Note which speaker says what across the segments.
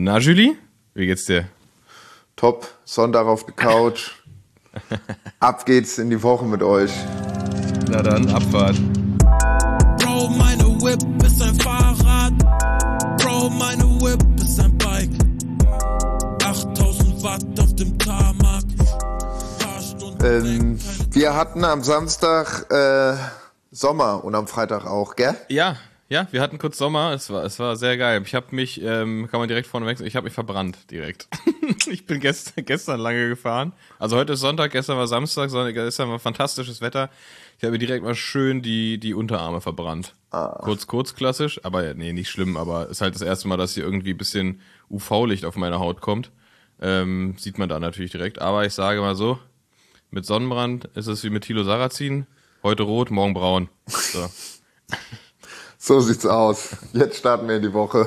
Speaker 1: Na, Julie, wie geht's dir?
Speaker 2: Top, Sonntag auf der Couch. Ab geht's in die Woche mit euch.
Speaker 1: Na dann, Abfahrt.
Speaker 3: Bro, meine Whip ist ein Fahrrad. Bro, meine Whip ist ein Bike. 8000 Watt auf dem Tarmac.
Speaker 2: Wir hatten am Samstag Sommer und am Freitag auch, gell?
Speaker 1: Ja, wir hatten kurz Sommer, es war sehr geil. Ich habe mich, kann man direkt vorne ich habe mich verbrannt direkt. Ich bin gestern lange gefahren. Also heute ist Sonntag, gestern war Samstag, gestern war fantastisches Wetter. Ich habe mir direkt mal schön die Unterarme verbrannt. Kurz klassisch, aber nee, nicht schlimm, aber ist halt das erste Mal, dass hier irgendwie ein bisschen UV-Licht auf meine Haut kommt. Sieht man da natürlich direkt. Aber ich sage mal so, mit Sonnenbrand ist es wie mit Thilo Sarrazin. Heute rot, morgen braun. So.
Speaker 2: So sieht's aus. Jetzt starten wir in die Woche.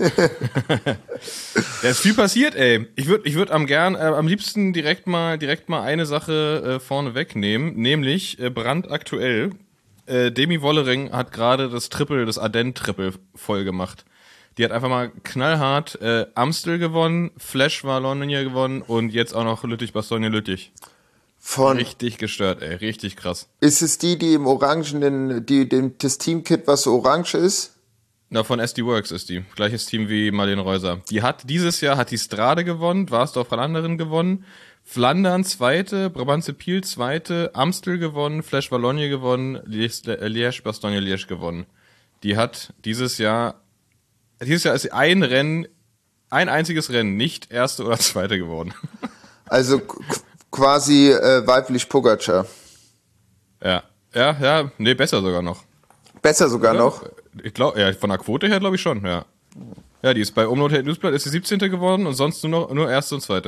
Speaker 1: Da ist viel passiert, ey. Ich würd am liebsten direkt mal eine Sache vorne wegnehmen, nämlich brandaktuell. Demi Wollering hat gerade das Ardent-Triple voll gemacht. Die hat einfach mal knallhart Amstel gewonnen, Flash Wallonia gewonnen und jetzt auch noch Lüttich-Bastogne-Lüttich. Richtig gestört, ey. Richtig krass.
Speaker 2: Ist es die im Orangenen, das Teamkit, was so orange ist?
Speaker 1: Na, von SD Works ist die. Gleiches Team wie Marlene Reuser. Dieses Jahr hat die Strade gewonnen, Warsdorf-Rlanderin gewonnen, Flandern Zweite, Brabantse-Piel Zweite, Amstel gewonnen, Flash Wallonia gewonnen, Liège-Bastogne-Liège gewonnen. Die hat dieses Jahr ist sie ein einziges Rennen, nicht Erste oder Zweite geworden.
Speaker 2: Also quasi weiblich Pogacar.
Speaker 1: Ja, nee, besser sogar noch.
Speaker 2: Besser sogar noch?
Speaker 1: Ich glaube, ja, von der Quote her glaube ich schon, ja. Ja, die ist bei Umlaut Newsblatt ist die 17. geworden und sonst nur Erste und Zweite.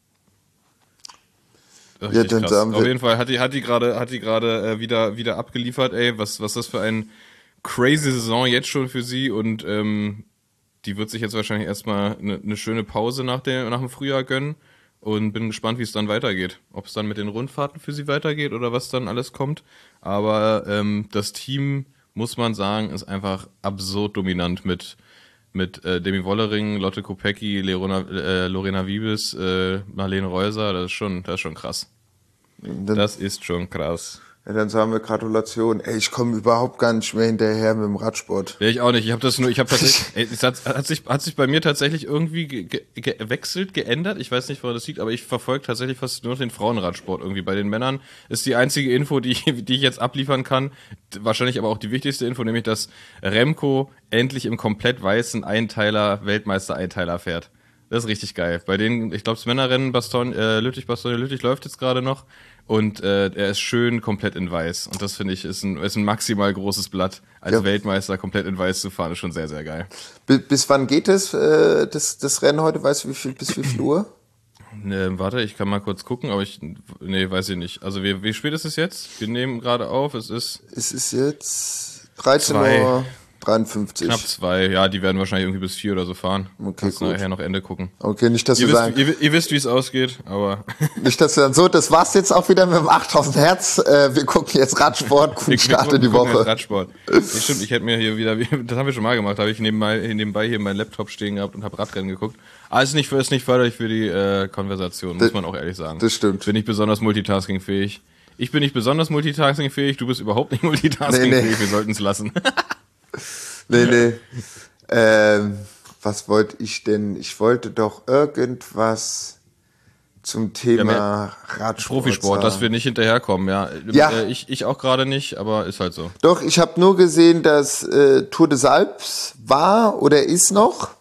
Speaker 1: Ja, dann sagen wir. Auf jeden Fall hat die gerade wieder abgeliefert, ey, was das für ein crazy Saison jetzt schon für sie und die wird sich jetzt wahrscheinlich erstmal eine schöne Pause nach dem Frühjahr gönnen. Und bin gespannt, wie es dann weitergeht. Ob es dann mit den Rundfahrten für sie weitergeht oder was dann alles kommt. Aber das Team, muss man sagen, ist einfach absurd dominant mit Demi Wollering, Lotte Kopecky, Lorena Wiebes, Marlene Reuser. Das ist schon krass. Das ist schon krass.
Speaker 2: Ja, dann sagen wir Gratulation. Ey, ich komme überhaupt gar nicht mehr hinterher mit dem Radsport.
Speaker 1: Ja, ich auch nicht. Es hat sich bei mir tatsächlich irgendwie geändert. Ich weiß nicht, woran das liegt, aber ich verfolge tatsächlich fast nur den Frauenradsport irgendwie. Bei den Männern ist die einzige Info, die ich jetzt abliefern kann, wahrscheinlich aber auch die wichtigste Info, nämlich, dass Remco endlich im komplett weißen Weltmeister-Einteiler fährt. Das ist richtig geil. Bei denen, ich glaube, das Männerrennen Lüttich läuft jetzt gerade noch. Und er ist schön komplett in weiß. Und das finde ich ist ein maximal großes Blatt. Als Weltmeister komplett in weiß zu fahren, ist schon sehr, sehr geil. Bis
Speaker 2: wann geht das Rennen heute? Weißt du, bis wie viel Uhr?
Speaker 1: Warte, ich kann mal kurz gucken, aber weiß ich nicht. Also wie spät ist es jetzt? Wir nehmen gerade auf, es ist jetzt 13:53 Uhr. Knapp 2, ja, die werden wahrscheinlich irgendwie bis 4 oder so fahren.
Speaker 2: Okay,
Speaker 1: kannst nachher noch Ende gucken.
Speaker 2: Okay, nicht, dass
Speaker 1: ihr
Speaker 2: ihr
Speaker 1: wisst, wie es ausgeht, aber...
Speaker 2: Nicht, dass du dann so, das war's jetzt auch wieder mit dem 8000 Hertz, wir gucken jetzt Radsport, guten Start in die Woche.
Speaker 1: Radsport. Stimmt, ich hätte mir hier wieder, das haben wir schon mal gemacht, habe ich nebenbei hier meinen Laptop stehen gehabt und habe Radrennen geguckt. Aber ist nicht förderlich für die Konversation, muss man auch ehrlich sagen.
Speaker 2: Das stimmt.
Speaker 1: Bin nicht besonders multitaskingfähig. Ich bin nicht besonders multitaskingfähig, du bist überhaupt nicht multitaskingfähig, wir sollten es lassen.
Speaker 2: Nee. Was wollte ich denn? Ich wollte doch irgendwas zum Thema Radsport
Speaker 1: Profisport,
Speaker 2: sagen.
Speaker 1: Dass wir nicht hinterherkommen, ja. Ich auch gerade nicht, aber ist halt so.
Speaker 2: Doch, ich habe nur gesehen, dass Tour des Alpes war oder ist noch.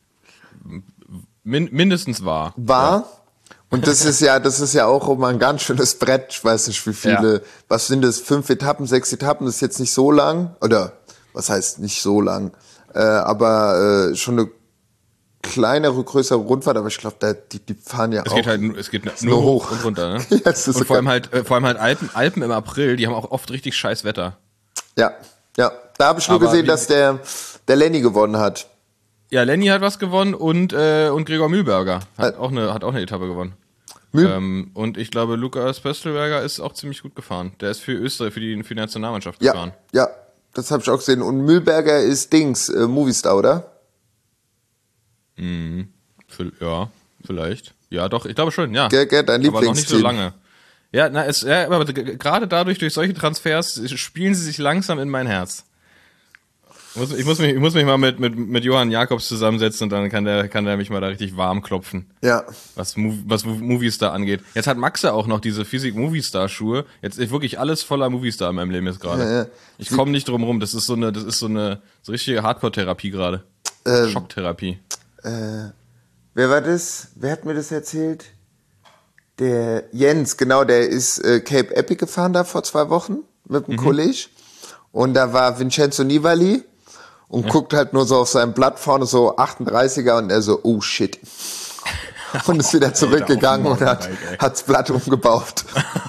Speaker 1: Mindestens war.
Speaker 2: Ja. Und das ist ja auch immer ein ganz schönes Brett. Ich weiß nicht, wie viele, was sind das, 5 Etappen, 6 Etappen, das ist jetzt nicht so lang. Oder, was heißt nicht so lang? Aber schon eine kleinere, größere Rundfahrt, aber ich glaube, die fahren ja auch.
Speaker 1: Es geht nur hoch und runter, ne?
Speaker 2: Ja,
Speaker 1: und vor allem halt Alpen im April, die haben auch oft richtig scheiß Wetter.
Speaker 2: Ja. Da habe ich nur gesehen, dass der Lenny gewonnen hat.
Speaker 1: Ja, Lenny hat was gewonnen und Gregor Mühlberger hat auch eine Etappe gewonnen. Und ich glaube, Lukas Pöstelberger ist auch ziemlich gut gefahren. Der ist für Österreich, für die Nationalmannschaft gefahren.
Speaker 2: Ja, das habe ich auch gesehen. Und Mühlberger ist Movistar, oder?
Speaker 1: Mhm. Ja, vielleicht. Ja, doch, ich glaube schon, ja.
Speaker 2: Dein
Speaker 1: aber noch nicht so
Speaker 2: Lieblingsteam.
Speaker 1: lange. Ja, aber gerade dadurch, durch solche Transfers, spielen sie sich langsam in mein Herz. Ich muss mich mal mit Johann Jakobs zusammensetzen und dann kann der mich mal da richtig warm klopfen.
Speaker 2: Ja.
Speaker 1: Was Movistar angeht. Jetzt hat Maxe auch noch diese Physik Movistar Schuhe. Jetzt ist wirklich alles voller Movistar in meinem Leben jetzt gerade.
Speaker 2: Ja.
Speaker 1: Ich komme nicht drum rum. Das ist so richtige Hardcore-Therapie gerade. Schocktherapie.
Speaker 2: Wer war das? Wer hat mir das erzählt? Der Jens, genau, der ist Cape Epic gefahren da vor 2 Wochen mit dem Kollege. Und da war Vincenzo Nibali und guckt halt nur so auf sein Blatt vorne, so 38er, und er so, oh shit. Und ist wieder zurückgegangen und hat's Blatt umgebaut.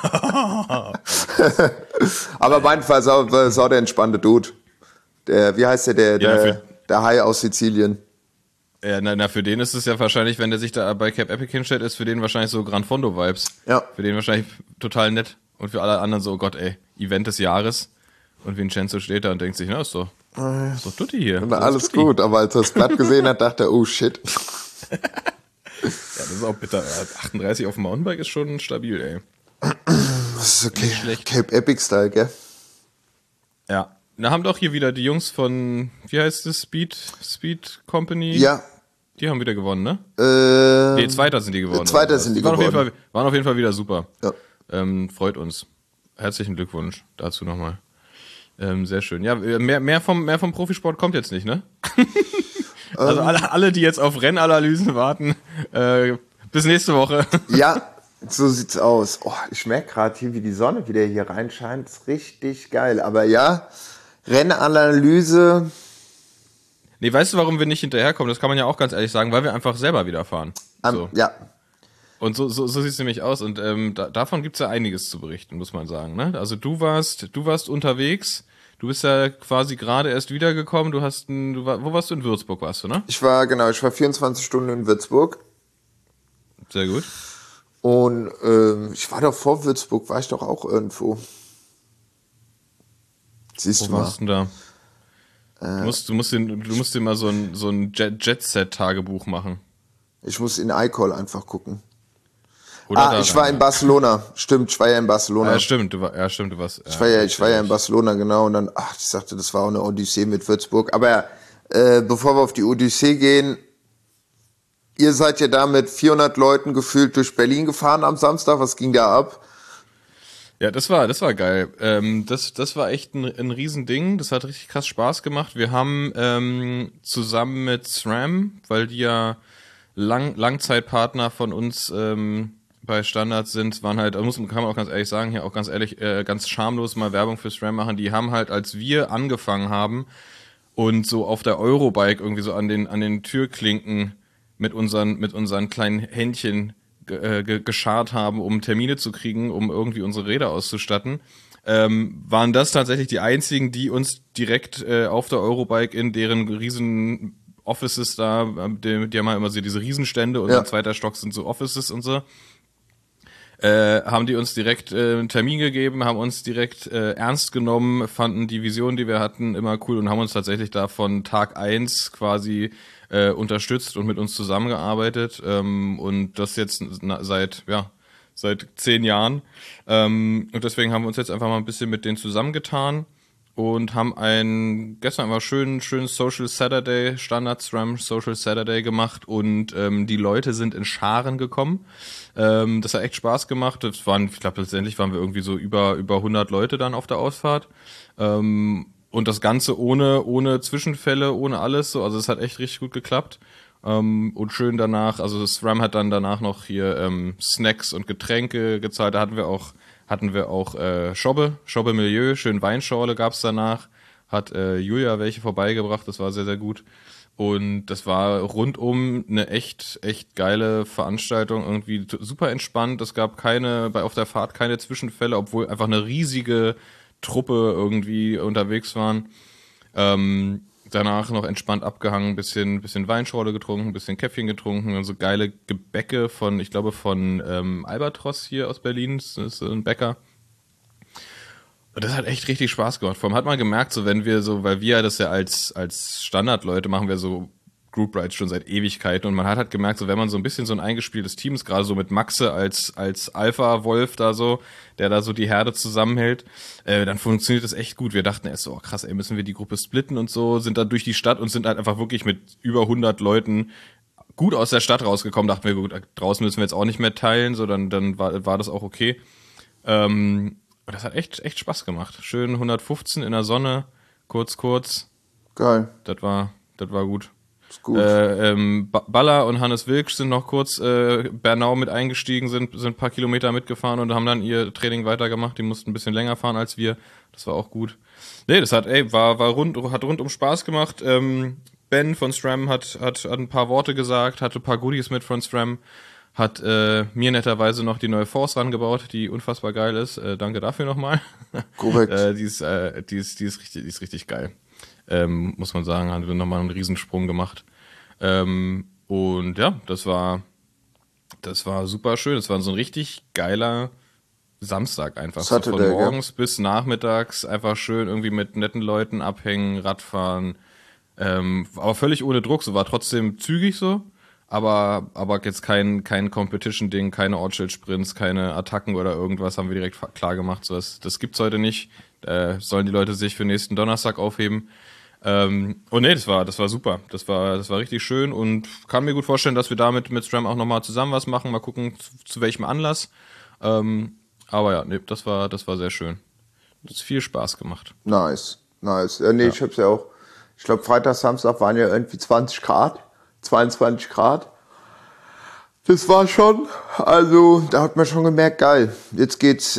Speaker 2: Aber mein Fall sau der entspannte Dude. Wie heißt der Hai aus Sizilien.
Speaker 1: Ja, für den ist es ja wahrscheinlich, wenn der sich da bei Cape Epic hinstellt, ist für den wahrscheinlich so Gran Fondo-Vibes.
Speaker 2: Ja.
Speaker 1: Für den wahrscheinlich total nett. Und für alle anderen so, oh Gott, ey, Event des Jahres. Und Vincenzo steht da und denkt sich, na, ist doch Tutti hier.
Speaker 2: Na, alles gut, aber als er das Blatt gesehen hat, dachte er, oh shit.
Speaker 1: Ja, das ist auch bitter. 38 auf dem Mountainbike ist schon stabil, ey.
Speaker 2: Das ist okay. Cape Epic-Style, gell?
Speaker 1: Ja. Da haben doch hier wieder die Jungs von, wie heißt es, Speed Company?
Speaker 2: Ja.
Speaker 1: Die haben wieder gewonnen, ne? Nee, Zweiter sind die geworden.
Speaker 2: Zweiter sind die geworden.
Speaker 1: Waren auf jeden Fall wieder super.
Speaker 2: Ja.
Speaker 1: Freut uns. Herzlichen Glückwunsch dazu nochmal. Sehr schön. Ja, mehr vom Profisport kommt jetzt nicht, ne? Also alle, die jetzt auf Rennanalysen warten, bis nächste Woche.
Speaker 2: Ja, so sieht's aus. Oh, ich merke gerade hier, wie die Sonne wieder hier reinscheint. Das ist richtig geil. Aber ja, Rennanalyse.
Speaker 1: Nee, weißt du, warum wir nicht hinterherkommen? Das kann man ja auch ganz ehrlich sagen, weil wir einfach selber wieder fahren. So.
Speaker 2: Ja.
Speaker 1: Und so sieht's nämlich aus. Und davon gibt's ja einiges zu berichten, muss man sagen. Ne? Also du warst unterwegs. Du bist ja quasi gerade erst wiedergekommen. Wo warst du? In Würzburg warst du, ne?
Speaker 2: Ich war 24 Stunden in Würzburg.
Speaker 1: Sehr gut.
Speaker 2: Und ich war doch vor Würzburg, war ich doch auch irgendwo. Siehst du mal.
Speaker 1: Wo warst du denn da? Du musst dir mal so ein Jet-Set-Tagebuch machen.
Speaker 2: Ich muss in iCall einfach gucken.
Speaker 1: Oder
Speaker 2: ich war in Barcelona. Stimmt, ich war ja in Barcelona.
Speaker 1: Ja, stimmt, du warst.
Speaker 2: Ich war ja in Barcelona, genau. Und dann, ich sagte, das war auch eine Odyssee mit Würzburg. Aber bevor wir auf die Odyssee gehen, ihr seid ja da mit 400 Leuten gefühlt durch Berlin gefahren am Samstag. Was ging da ab?
Speaker 1: Ja, das war geil. Das war echt ein Riesending. Das hat richtig krass Spaß gemacht. Wir haben zusammen mit SRAM, weil die ja Langzeitpartner von uns bei Standards sind, waren halt, kann man auch ganz ehrlich sagen, hier auch ganz ehrlich, ganz schamlos mal Werbung für SRAM machen. Die haben halt, als wir angefangen haben und so auf der Eurobike irgendwie so an den Türklinken mit unseren kleinen Händchen geschart haben, um Termine zu kriegen, um irgendwie unsere Räder auszustatten, waren das tatsächlich die einzigen, die uns direkt auf der Eurobike in deren riesen Offices da, die haben halt immer so diese Riesenstände und der zweite Stock sind so Offices und so, haben die uns direkt einen Termin gegeben, haben uns direkt ernst genommen, fanden die Vision, die wir hatten, immer cool und haben uns tatsächlich da von Tag 1 quasi unterstützt und mit uns zusammengearbeitet und das jetzt seit 10 Jahren und deswegen haben wir uns jetzt einfach mal ein bisschen mit denen zusammengetan und haben gestern einfach schönen Social Saturday, Standard SRAM Social Saturday gemacht und die Leute sind in Scharen gekommen. Das hat echt Spaß gemacht. Ich glaube, letztendlich waren wir irgendwie so über 100 Leute dann auf der Ausfahrt. Und das Ganze ohne Zwischenfälle, ohne alles. So. Also es hat echt richtig gut geklappt. Und schön danach, also SRAM hat dann danach noch hier Snacks und Getränke gezahlt. Da hatten wir auch Schobbe Milieu, schön Weinschorle gab's danach. Hat Julia welche vorbeigebracht, das war sehr, sehr gut. Und das war rundum eine echt geile Veranstaltung, irgendwie super entspannt. Es gab auf der Fahrt keine Zwischenfälle, obwohl einfach eine riesige Truppe irgendwie unterwegs waren. Danach noch entspannt abgehangen, bisschen Weinschorle getrunken, bisschen Käffchen getrunken, also geile Gebäcke von Albatros hier aus Berlin, das ist ein Bäcker. Und das hat echt richtig Spaß gemacht. Vor allem hat man gemerkt, so wenn wir so, weil wir das ja als Standardleute machen wir so Group Rides schon seit Ewigkeiten und man hat halt gemerkt, so wenn man so ein bisschen so ein eingespieltes Team ist, gerade so mit Maxe als Alpha-Wolf da so, der da so die Herde zusammenhält, dann funktioniert das echt gut. Wir dachten erst so, oh krass, ey, müssen wir die Gruppe splitten und so, sind dann durch die Stadt und sind halt einfach wirklich mit über 100 Leuten gut aus der Stadt rausgekommen. Dachten wir, gut, draußen müssen wir jetzt auch nicht mehr teilen, so dann war das auch okay. Das hat echt Spaß gemacht. Schön 115 in der Sonne, kurz.
Speaker 2: Geil.
Speaker 1: Das war gut.
Speaker 2: Ist gut.
Speaker 1: Baller und Hannes Wilksch sind noch kurz Bernau mit eingestiegen, sind ein paar Kilometer mitgefahren und haben dann ihr Training weitergemacht. Die mussten ein bisschen länger fahren als wir. Das war auch gut. Nee, das hat rundum Spaß gemacht. Ben von SRAM hat ein paar Worte gesagt, hatte ein paar Goodies mit von SRAM, hat mir netterweise noch die neue Force rangebaut, die unfassbar geil ist. Danke dafür nochmal.
Speaker 2: Korrekt.
Speaker 1: Die ist richtig geil. Muss man sagen, haben wir nochmal einen Riesensprung gemacht. Und ja, das war super schön. Es war so ein richtig geiler Samstag einfach. So von morgens bis nachmittags einfach schön irgendwie mit netten Leuten abhängen, Radfahren. Aber völlig ohne Druck. So war trotzdem zügig so. Aber jetzt kein Competition-Ding, keine Ortsschild-Sprints, keine Attacken oder irgendwas haben wir direkt klar gemacht. So, das gibt's heute nicht. Sollen die Leute sich für nächsten Donnerstag aufheben. Und nee, das war super. Das war richtig schön und kann mir gut vorstellen, dass wir damit mit SRAM auch nochmal zusammen was machen. Mal gucken, zu welchem Anlass. Aber ja, nee, das war sehr schön. Das hat viel Spaß gemacht.
Speaker 2: Nice. Nee, ja. Ich hab's ja auch. Ich glaube, Freitag, Samstag waren ja irgendwie 20 Grad. 22 Grad. Das war schon, also da hat man schon gemerkt, geil. Jetzt geht's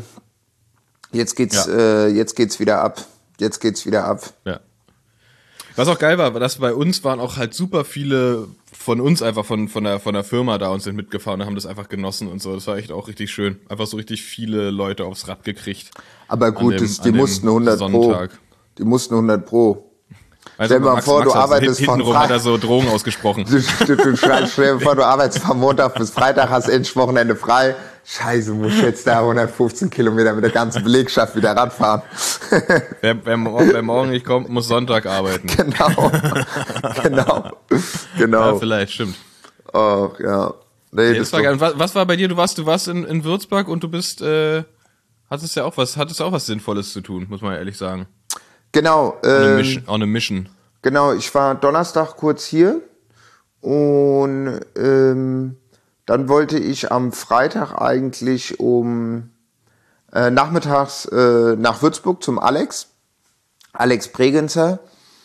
Speaker 2: wieder ab.
Speaker 1: Ja. Was auch geil war, dass bei uns waren auch halt super viele von uns einfach von der Firma da und sind mitgefahren und haben das einfach genossen und so. Das war echt auch richtig schön. Einfach so richtig viele Leute aufs Rad gekriegt.
Speaker 2: Aber gut, die mussten 100 Sonntag. Die mussten 100 Pro.
Speaker 1: Also stell dir mal vor, du arbeitest von Freitag. Hat er so Drogen ausgesprochen.
Speaker 2: Du schreibst, stell dir vor, du arbeitest von Montag bis Freitag, hast endlich Wochenende frei. Scheiße, muss ich jetzt da 115 Kilometer mit der ganzen Belegschaft wieder Rad fahren.
Speaker 1: Wer morgen nicht kommt, muss Sonntag arbeiten.
Speaker 2: Genau.
Speaker 1: Ja, vielleicht, stimmt.
Speaker 2: Oh, ja. Nee,
Speaker 1: das war geil. Was war bei dir? Du warst in Würzburg und du bist, hattest auch was Sinnvolles zu tun, muss man ehrlich sagen.
Speaker 2: Genau.
Speaker 1: On a mission.
Speaker 2: Genau, ich war Donnerstag kurz hier und dann wollte ich am Freitag eigentlich nachmittags nach Würzburg zum Alex Bregenzer,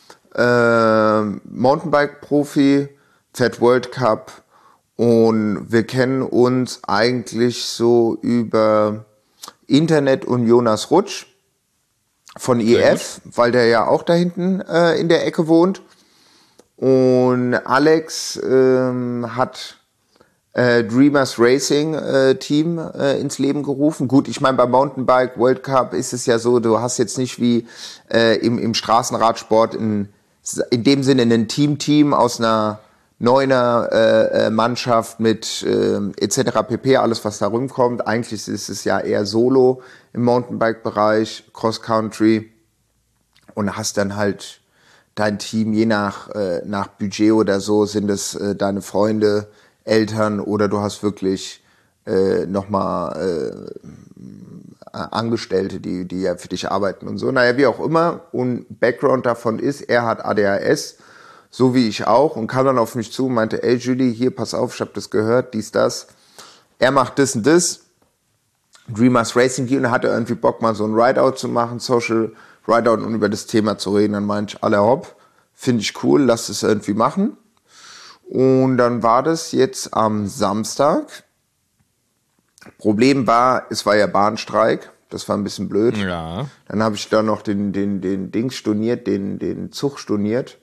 Speaker 2: Mountainbike-Profi, fährt World Cup und wir kennen uns eigentlich so über Internet und Jonas Rutsch von EF, weil der ja auch da hinten in der Ecke wohnt. Und Alex hat Dreamers Racing Team ins Leben gerufen. Gut, ich meine, beim Mountainbike World Cup ist es ja so, du hast jetzt nicht wie im Straßenradsport in dem Sinne ein Team aus einer Neuner Mannschaft mit etc. pp, alles was da rumkommt. Eigentlich ist es ja eher Solo im Mountainbike-Bereich, Cross-Country und hast dann halt dein Team, je nach Budget oder so, sind es deine Freunde, Eltern oder du hast wirklich nochmal Angestellte, die ja für dich arbeiten und so. Naja, wie auch immer. Und Background davon ist, er hat ADHS, so wie ich auch, und kam dann auf mich zu und meinte, ey Julie, hier, pass auf, ich habe das gehört, dies, das. Er macht das und das. Dreamers Racing Team, und hatte irgendwie Bock, mal so ein Rideout zu machen, Social Rideout, und über das Thema zu reden. Dann meinte ich, alle hopp, finde ich cool, lass es irgendwie machen. Und dann war das jetzt am Samstag. Problem war, es war ja Bahnstreik, das war ein bisschen blöd.
Speaker 1: Ja.
Speaker 2: Dann habe ich da noch den Dings storniert, den Zug storniert.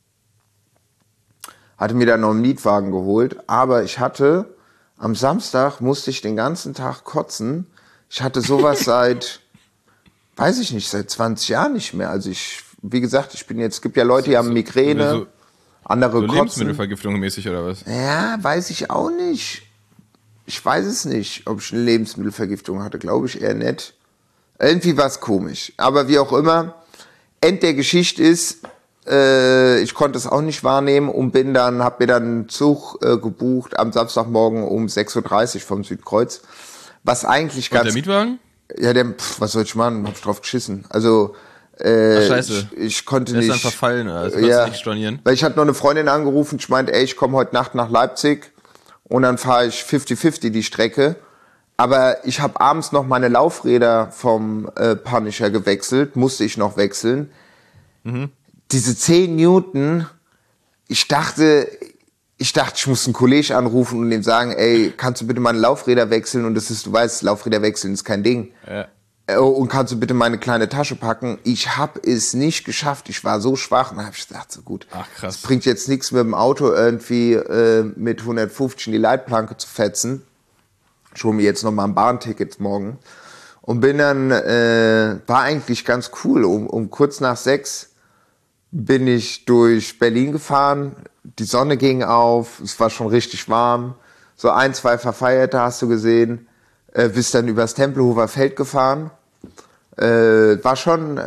Speaker 2: Hatte mir dann noch einen Mietwagen geholt, aber am Samstag musste ich den ganzen Tag kotzen. Ich hatte sowas seit 20 Jahren nicht mehr. Also wie gesagt, es gibt ja Leute, die haben Migräne, andere kotzen.
Speaker 1: Lebensmittelvergiftung mäßig oder was?
Speaker 2: Ja, weiß ich auch nicht. Ich weiß es nicht, ob ich eine Lebensmittelvergiftung hatte, glaube ich eher nicht. Irgendwie war es komisch. Aber wie auch immer, End der Geschichte ist, Ich konnte es auch nicht wahrnehmen und hab mir dann einen Zug gebucht am Samstagmorgen um 6:30 Uhr vom Südkreuz. Was eigentlich
Speaker 1: und der Mietwagen?
Speaker 2: Ja, was soll ich machen? Hab ich drauf geschissen. Also,
Speaker 1: scheiße.
Speaker 2: Ich konnte
Speaker 1: der
Speaker 2: nicht.
Speaker 1: Der ist dann verfallen, also kannst du nicht stornieren.
Speaker 2: Weil ich hatte noch eine Freundin angerufen, ich meinte, ey, ich komme heute Nacht nach Leipzig und dann fahre ich 50-50 die Strecke. Aber ich habe abends noch meine Laufräder vom Punisher gewechselt, musste ich noch wechseln. Diese 10 Newton, ich dachte, ich muss einen Kollegen anrufen und dem sagen, ey, kannst du bitte meine Laufräder wechseln? Und du weißt, Laufräder wechseln ist kein Ding.
Speaker 1: Ja.
Speaker 2: Und kannst du bitte meine kleine Tasche packen? Ich habe es nicht geschafft. Ich war so schwach. Und dann habe ich gedacht, so gut,
Speaker 1: ach krass.
Speaker 2: Das bringt jetzt nichts mit dem Auto irgendwie mit 150 in die Leitplanke zu fetzen. Ich hole mir jetzt noch mal ein Bahnticket morgen. Und bin dann, war eigentlich ganz cool. Um kurz nach 6 bin ich durch Berlin gefahren. Die Sonne ging auf. Es war schon richtig warm. So 1, 2 Verfeierte hast du gesehen. Bist dann übers Tempelhofer Feld gefahren. War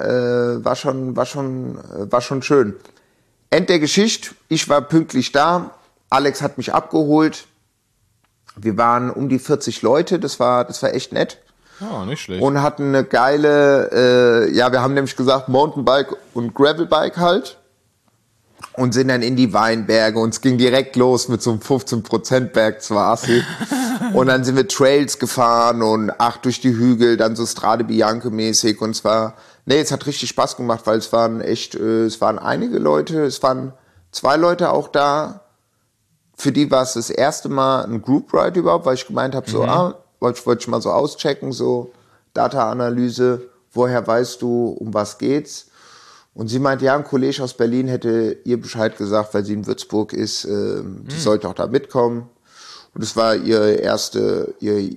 Speaker 2: schon schön. End der Geschichte. Ich war pünktlich da. Alex hat mich abgeholt. Wir waren um die 40 Leute. Das war echt nett.
Speaker 1: Oh, nicht schlecht.
Speaker 2: Und hatten eine geile, wir haben nämlich gesagt Mountainbike und Gravelbike halt. Und sind dann in die Weinberge und es ging direkt los mit so einem 15% Berg zur Assi. Und dann sind wir Trails gefahren und durch die Hügel, dann so Strade Bianche mäßig und es hat richtig Spaß gemacht, weil es waren einige Leute, es waren 2 Leute auch da, für die war es das erste Mal ein Group Ride überhaupt, weil ich gemeint habe, wollte ich mal so auschecken, so Data-Analyse, woher weißt du, um was geht's? Und sie meint, ja, ein Kollege aus Berlin hätte ihr Bescheid gesagt, weil sie in Würzburg ist, die sollte auch da mitkommen. Und es war ihre erste,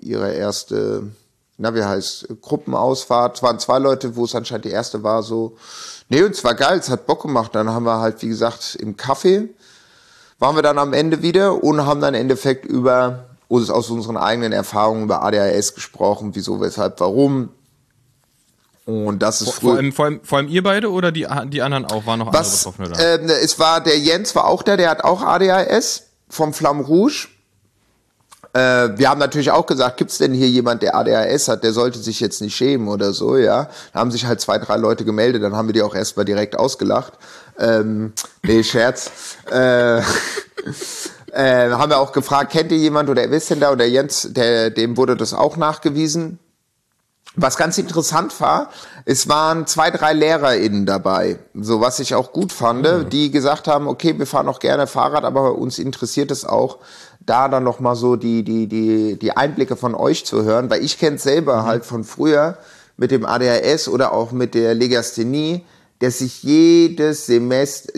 Speaker 2: Gruppenausfahrt. Es waren 2 Leute, wo es anscheinend die erste war, so. Nee, und es war geil, es hat Bock gemacht. Dann haben wir halt, wie gesagt, im Café waren wir dann am Ende wieder und haben dann im Endeffekt aus unseren eigenen Erfahrungen über ADHS gesprochen, wieso, weshalb, warum. Und das ist
Speaker 1: vor allem ihr beide oder die anderen auch? Waren noch andere Betroffene da?
Speaker 2: Der Jens war auch da, der hat auch ADHS vom Flamme Rouge. Wir haben natürlich auch gesagt, gibt's denn hier jemand, der ADHS hat, der sollte sich jetzt nicht schämen oder so, ja. Da haben sich halt 2, 3 Leute gemeldet, dann haben wir die auch erstmal direkt ausgelacht. Nee, Scherz. Haben wir auch gefragt, kennt ihr jemand oder wer ist denn da? Und der Jens, dem wurde das auch nachgewiesen. Was ganz interessant war, es waren 2, 3 LehrerInnen dabei, so was ich auch gut fand, die gesagt haben, okay, wir fahren auch gerne Fahrrad, aber uns interessiert es auch, da dann noch mal so die Einblicke von euch zu hören, weil ich kenne es selber halt von früher mit dem ADHS oder auch mit der Legasthenie, dass ich jedes Semester,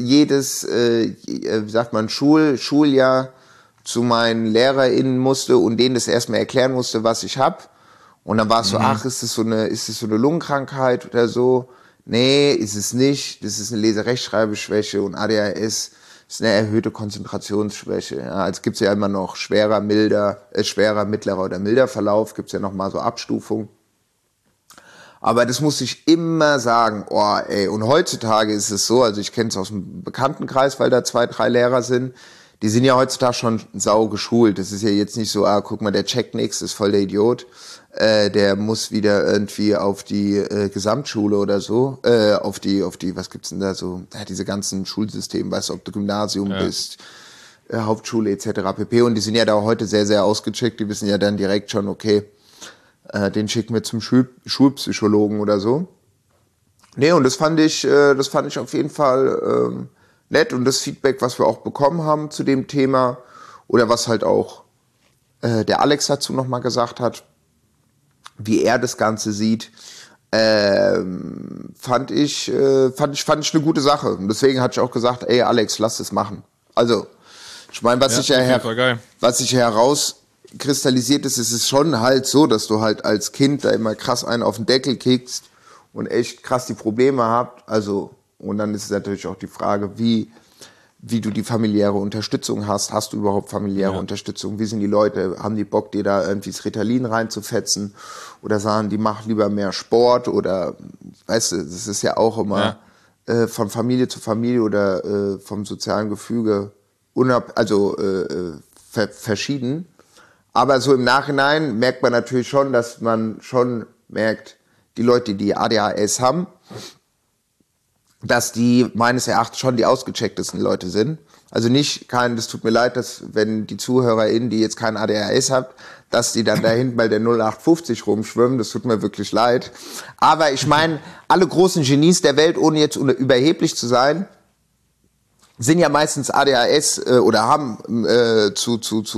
Speaker 2: Schuljahr zu meinen LehrerInnen musste und denen das erstmal erklären musste, was ich habe. Und dann war es so, ist das so eine Lungenkrankheit oder so? Nee, ist es nicht. Das ist eine Leserechtschreibschwäche und ADHS ist eine erhöhte Konzentrationsschwäche. Ja, also gibt's ja immer noch schwerer, mittlerer oder milder Verlauf. Gibt's ja noch mal so Abstufungen. Aber das muss ich immer sagen. Und heutzutage ist es so, also ich kenne es aus dem Bekanntenkreis, weil da 2, 3 Lehrer sind. Die sind ja heutzutage schon sau geschult. Das ist ja jetzt nicht so, guck mal, der checkt nix, ist voll der Idiot. Der muss wieder irgendwie auf die Gesamtschule oder so, auf die, was gibt's denn da so, diese ganzen Schulsysteme, weißt du, ob du Gymnasium bist, Hauptschule etc. pp. Und die sind ja da heute sehr, sehr ausgecheckt, die wissen ja dann direkt schon, okay, den schicken wir zum Schulpsychologen oder so. Nee, und das fand ich auf jeden Fall nett und das Feedback, was wir auch bekommen haben zu dem Thema oder was halt auch der Alex dazu nochmal gesagt hat, wie er das Ganze sieht, fand ich eine gute Sache. Und deswegen hatte ich auch gesagt, ey Alex, lass es machen. Also, ich meine, was sich herauskristallisiert ist, ist es schon halt so, dass du halt als Kind da immer krass einen auf den Deckel kriegst und echt krass die Probleme habt. Also, und dann ist es natürlich auch die Frage, wie du die familiäre Unterstützung hast. Hast du überhaupt familiäre Unterstützung? Wie sind die Leute? Haben die Bock, dir da irgendwie das Ritalin reinzufetzen? Oder sagen die, mach lieber mehr Sport? Oder, weißt du, das ist ja auch immer von Familie zu Familie oder vom sozialen Gefüge verschieden. Aber so im Nachhinein merkt man natürlich schon, dass man schon merkt, die Leute, die ADHS haben, dass die meines Erachtens schon die ausgechecktesten Leute sind. Also das tut mir leid, dass wenn die ZuhörerInnen, die jetzt kein ADHS habt, dass die dann da hinten bei der 0850 rumschwimmen, das tut mir wirklich leid. Aber ich meine, alle großen Genies der Welt, ohne jetzt überheblich zu sein, sind ja meistens ADHS oder haben sind zu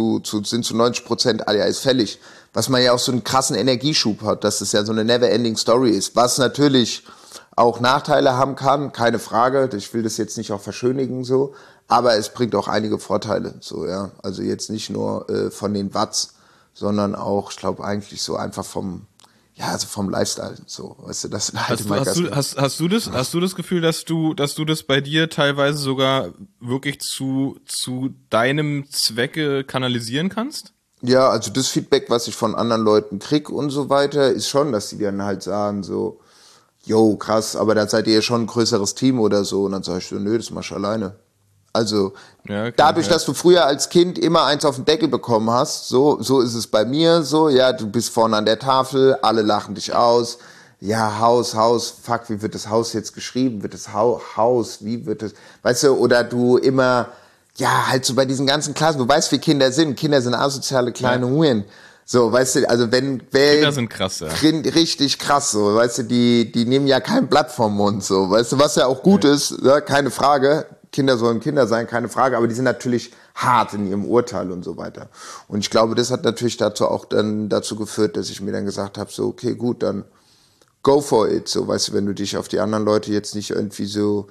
Speaker 2: 90% ADHS fällig, was man ja auch so einen krassen Energieschub hat, dass das ja so eine never-ending Story ist, was natürlich auch Nachteile haben kann, keine Frage, ich will das jetzt nicht auch verschönigen so, aber es bringt auch einige Vorteile, so, ja, also jetzt nicht nur von den Watts, sondern auch, ich glaube eigentlich so einfach vom Lifestyle, so, weißt du, das sind halt
Speaker 1: hast du das Gefühl, dass du das bei dir teilweise sogar wirklich zu deinem Zwecke kanalisieren kannst?
Speaker 2: Ja, also das Feedback, was ich von anderen Leuten krieg und so weiter, ist schon, dass die dann halt sagen so, yo, krass, aber da seid ihr ja schon ein größeres Team oder so, und dann sag ich so, nö, das mach ich alleine. Also, ja, okay, dadurch, dass du früher als Kind immer eins auf den Deckel bekommen hast, so ist es bei mir so, ja, du bist vorne an der Tafel, alle lachen dich aus, ja, Haus, fuck, wie wird das Haus jetzt geschrieben, wird das Haus, wie wird das, weißt du, oder du immer, ja, halt so bei diesen ganzen Klassen, du weißt, wie Kinder sind asoziale kleine Huren. So, weißt du, also
Speaker 1: Kinder sind krass, ja.
Speaker 2: Richtig krass, so, weißt du, die nehmen ja kein Blatt vom Mund, so, weißt du, was ja auch gut ist, ja, keine Frage. Kinder sollen Kinder sein, keine Frage, aber die sind natürlich hart in ihrem Urteil und so weiter. Und ich glaube, das hat natürlich dazu geführt, dass ich mir dann gesagt habe, so, okay, gut, dann go for it, so, weißt du, wenn du dich auf die anderen Leute jetzt nicht irgendwie so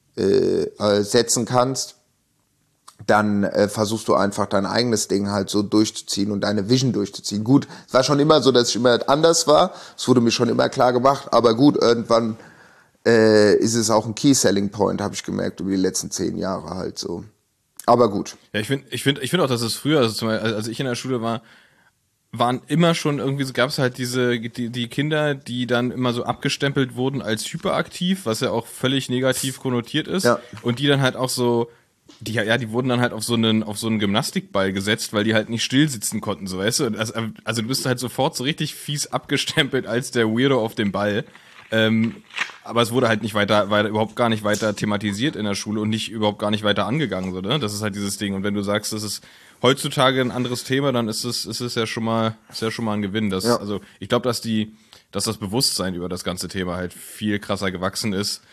Speaker 2: setzen kannst, dann versuchst du einfach dein eigenes Ding halt so durchzuziehen und deine Vision durchzuziehen. Gut, es war schon immer so, dass ich immer anders war, es wurde mir schon immer klar gemacht, aber gut, irgendwann ist es auch ein Key Selling Point, habe ich gemerkt, über die letzten 10 Jahre halt so. Aber gut.
Speaker 1: Ja, ich finde auch, dass es früher, also zum Beispiel, als ich in der Schule war, waren immer schon irgendwie, so gab es halt die Kinder, die dann immer so abgestempelt wurden als hyperaktiv, was ja auch völlig negativ konnotiert ist. Ja. Und die dann halt auch so, die wurden dann halt auf so einen Gymnastikball gesetzt, weil die halt nicht still sitzen konnten, so, weißt du? Also du bist halt sofort so richtig fies abgestempelt als der Weirdo auf dem Ball. Aber es wurde halt nicht überhaupt gar nicht weiter thematisiert in der Schule und überhaupt gar nicht weiter angegangen, so, ne? Das ist halt dieses Ding. Und wenn du sagst, das ist heutzutage ein anderes Thema, dann ist es ja schon mal ein Gewinn. Also ich glaube, dass das Bewusstsein über das ganze Thema halt viel krasser gewachsen ist.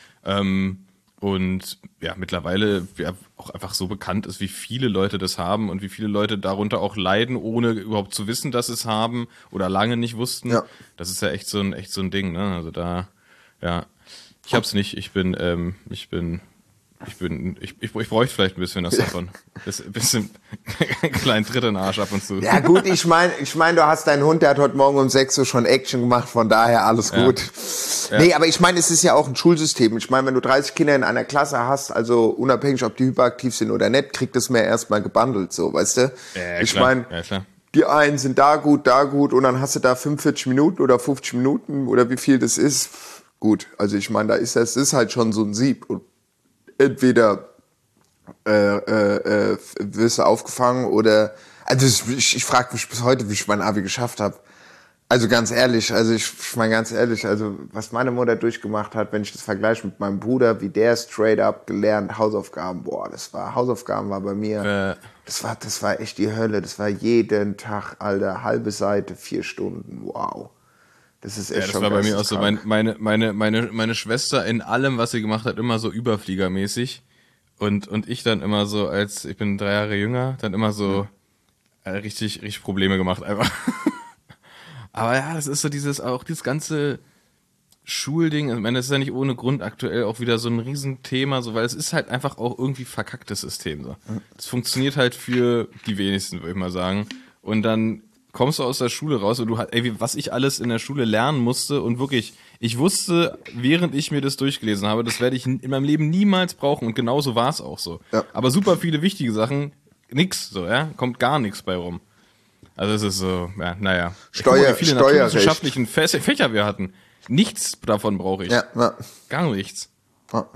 Speaker 1: Und ja, mittlerweile auch einfach so bekannt ist, wie viele Leute das haben und wie viele Leute darunter auch leiden, ohne überhaupt zu wissen, dass es haben oder lange nicht wussten. Ja. Das ist ja echt so ein Ding, ne? Also ich hab's nicht. Ich bräuchte vielleicht ein bisschen was davon. Bisschen einen kleinen Tritt in den Arsch ab und zu.
Speaker 2: Ja gut, ich meine, du hast deinen Hund, der hat heute Morgen um 6 Uhr schon Action gemacht, von daher alles gut. Ja. Nee, aber ich meine, es ist ja auch ein Schulsystem. Ich meine, wenn du 30 Kinder in einer Klasse hast, also unabhängig, ob die hyperaktiv sind oder nicht, kriegt das mehr erstmal gebundelt, so, weißt du? Ja, ich meine, die einen sind da gut und dann hast du da 45 Minuten oder 50 Minuten oder wie viel das ist. Gut, also ich meine, das ist halt schon so ein Sieb und entweder wirst du aufgefangen oder, also ich frage mich bis heute, wie ich mein Abi geschafft habe. Also ganz ehrlich, also was meine Mutter durchgemacht hat, wenn ich das vergleiche mit meinem Bruder, wie der straight up gelernt, Hausaufgaben war bei mir, das war echt die Hölle, das war jeden Tag, Alter, halbe Seite, 4 Stunden, wow. Das ist echt
Speaker 1: schon. Das war bei mir auch so, meine Schwester in allem, was sie gemacht hat, immer so überfliegermäßig. Und ich dann immer so, ich bin 3 Jahre jünger, dann immer so richtig Probleme gemacht einfach. Aber ja, das ist so dieses ganze Schulding, ich meine, das ist ja nicht ohne Grund aktuell auch wieder so ein Riesenthema, so, weil es ist halt einfach auch irgendwie verkacktes System, so. Das funktioniert halt für die wenigsten, würde ich mal sagen. Und dann kommst du aus der Schule raus und was ich alles in der Schule lernen musste und wirklich, ich wusste, während ich mir das durchgelesen habe, das werde ich in meinem Leben niemals brauchen und genauso war es auch so. Ja. Aber super viele wichtige Sachen, nix, so, ja, kommt gar nichts bei rum. Also es ist so, ja, naja. Wie viele naturwissenschaftlichen Fächer wir hatten. Nichts davon brauche ich. Ja. Gar nichts. Ja.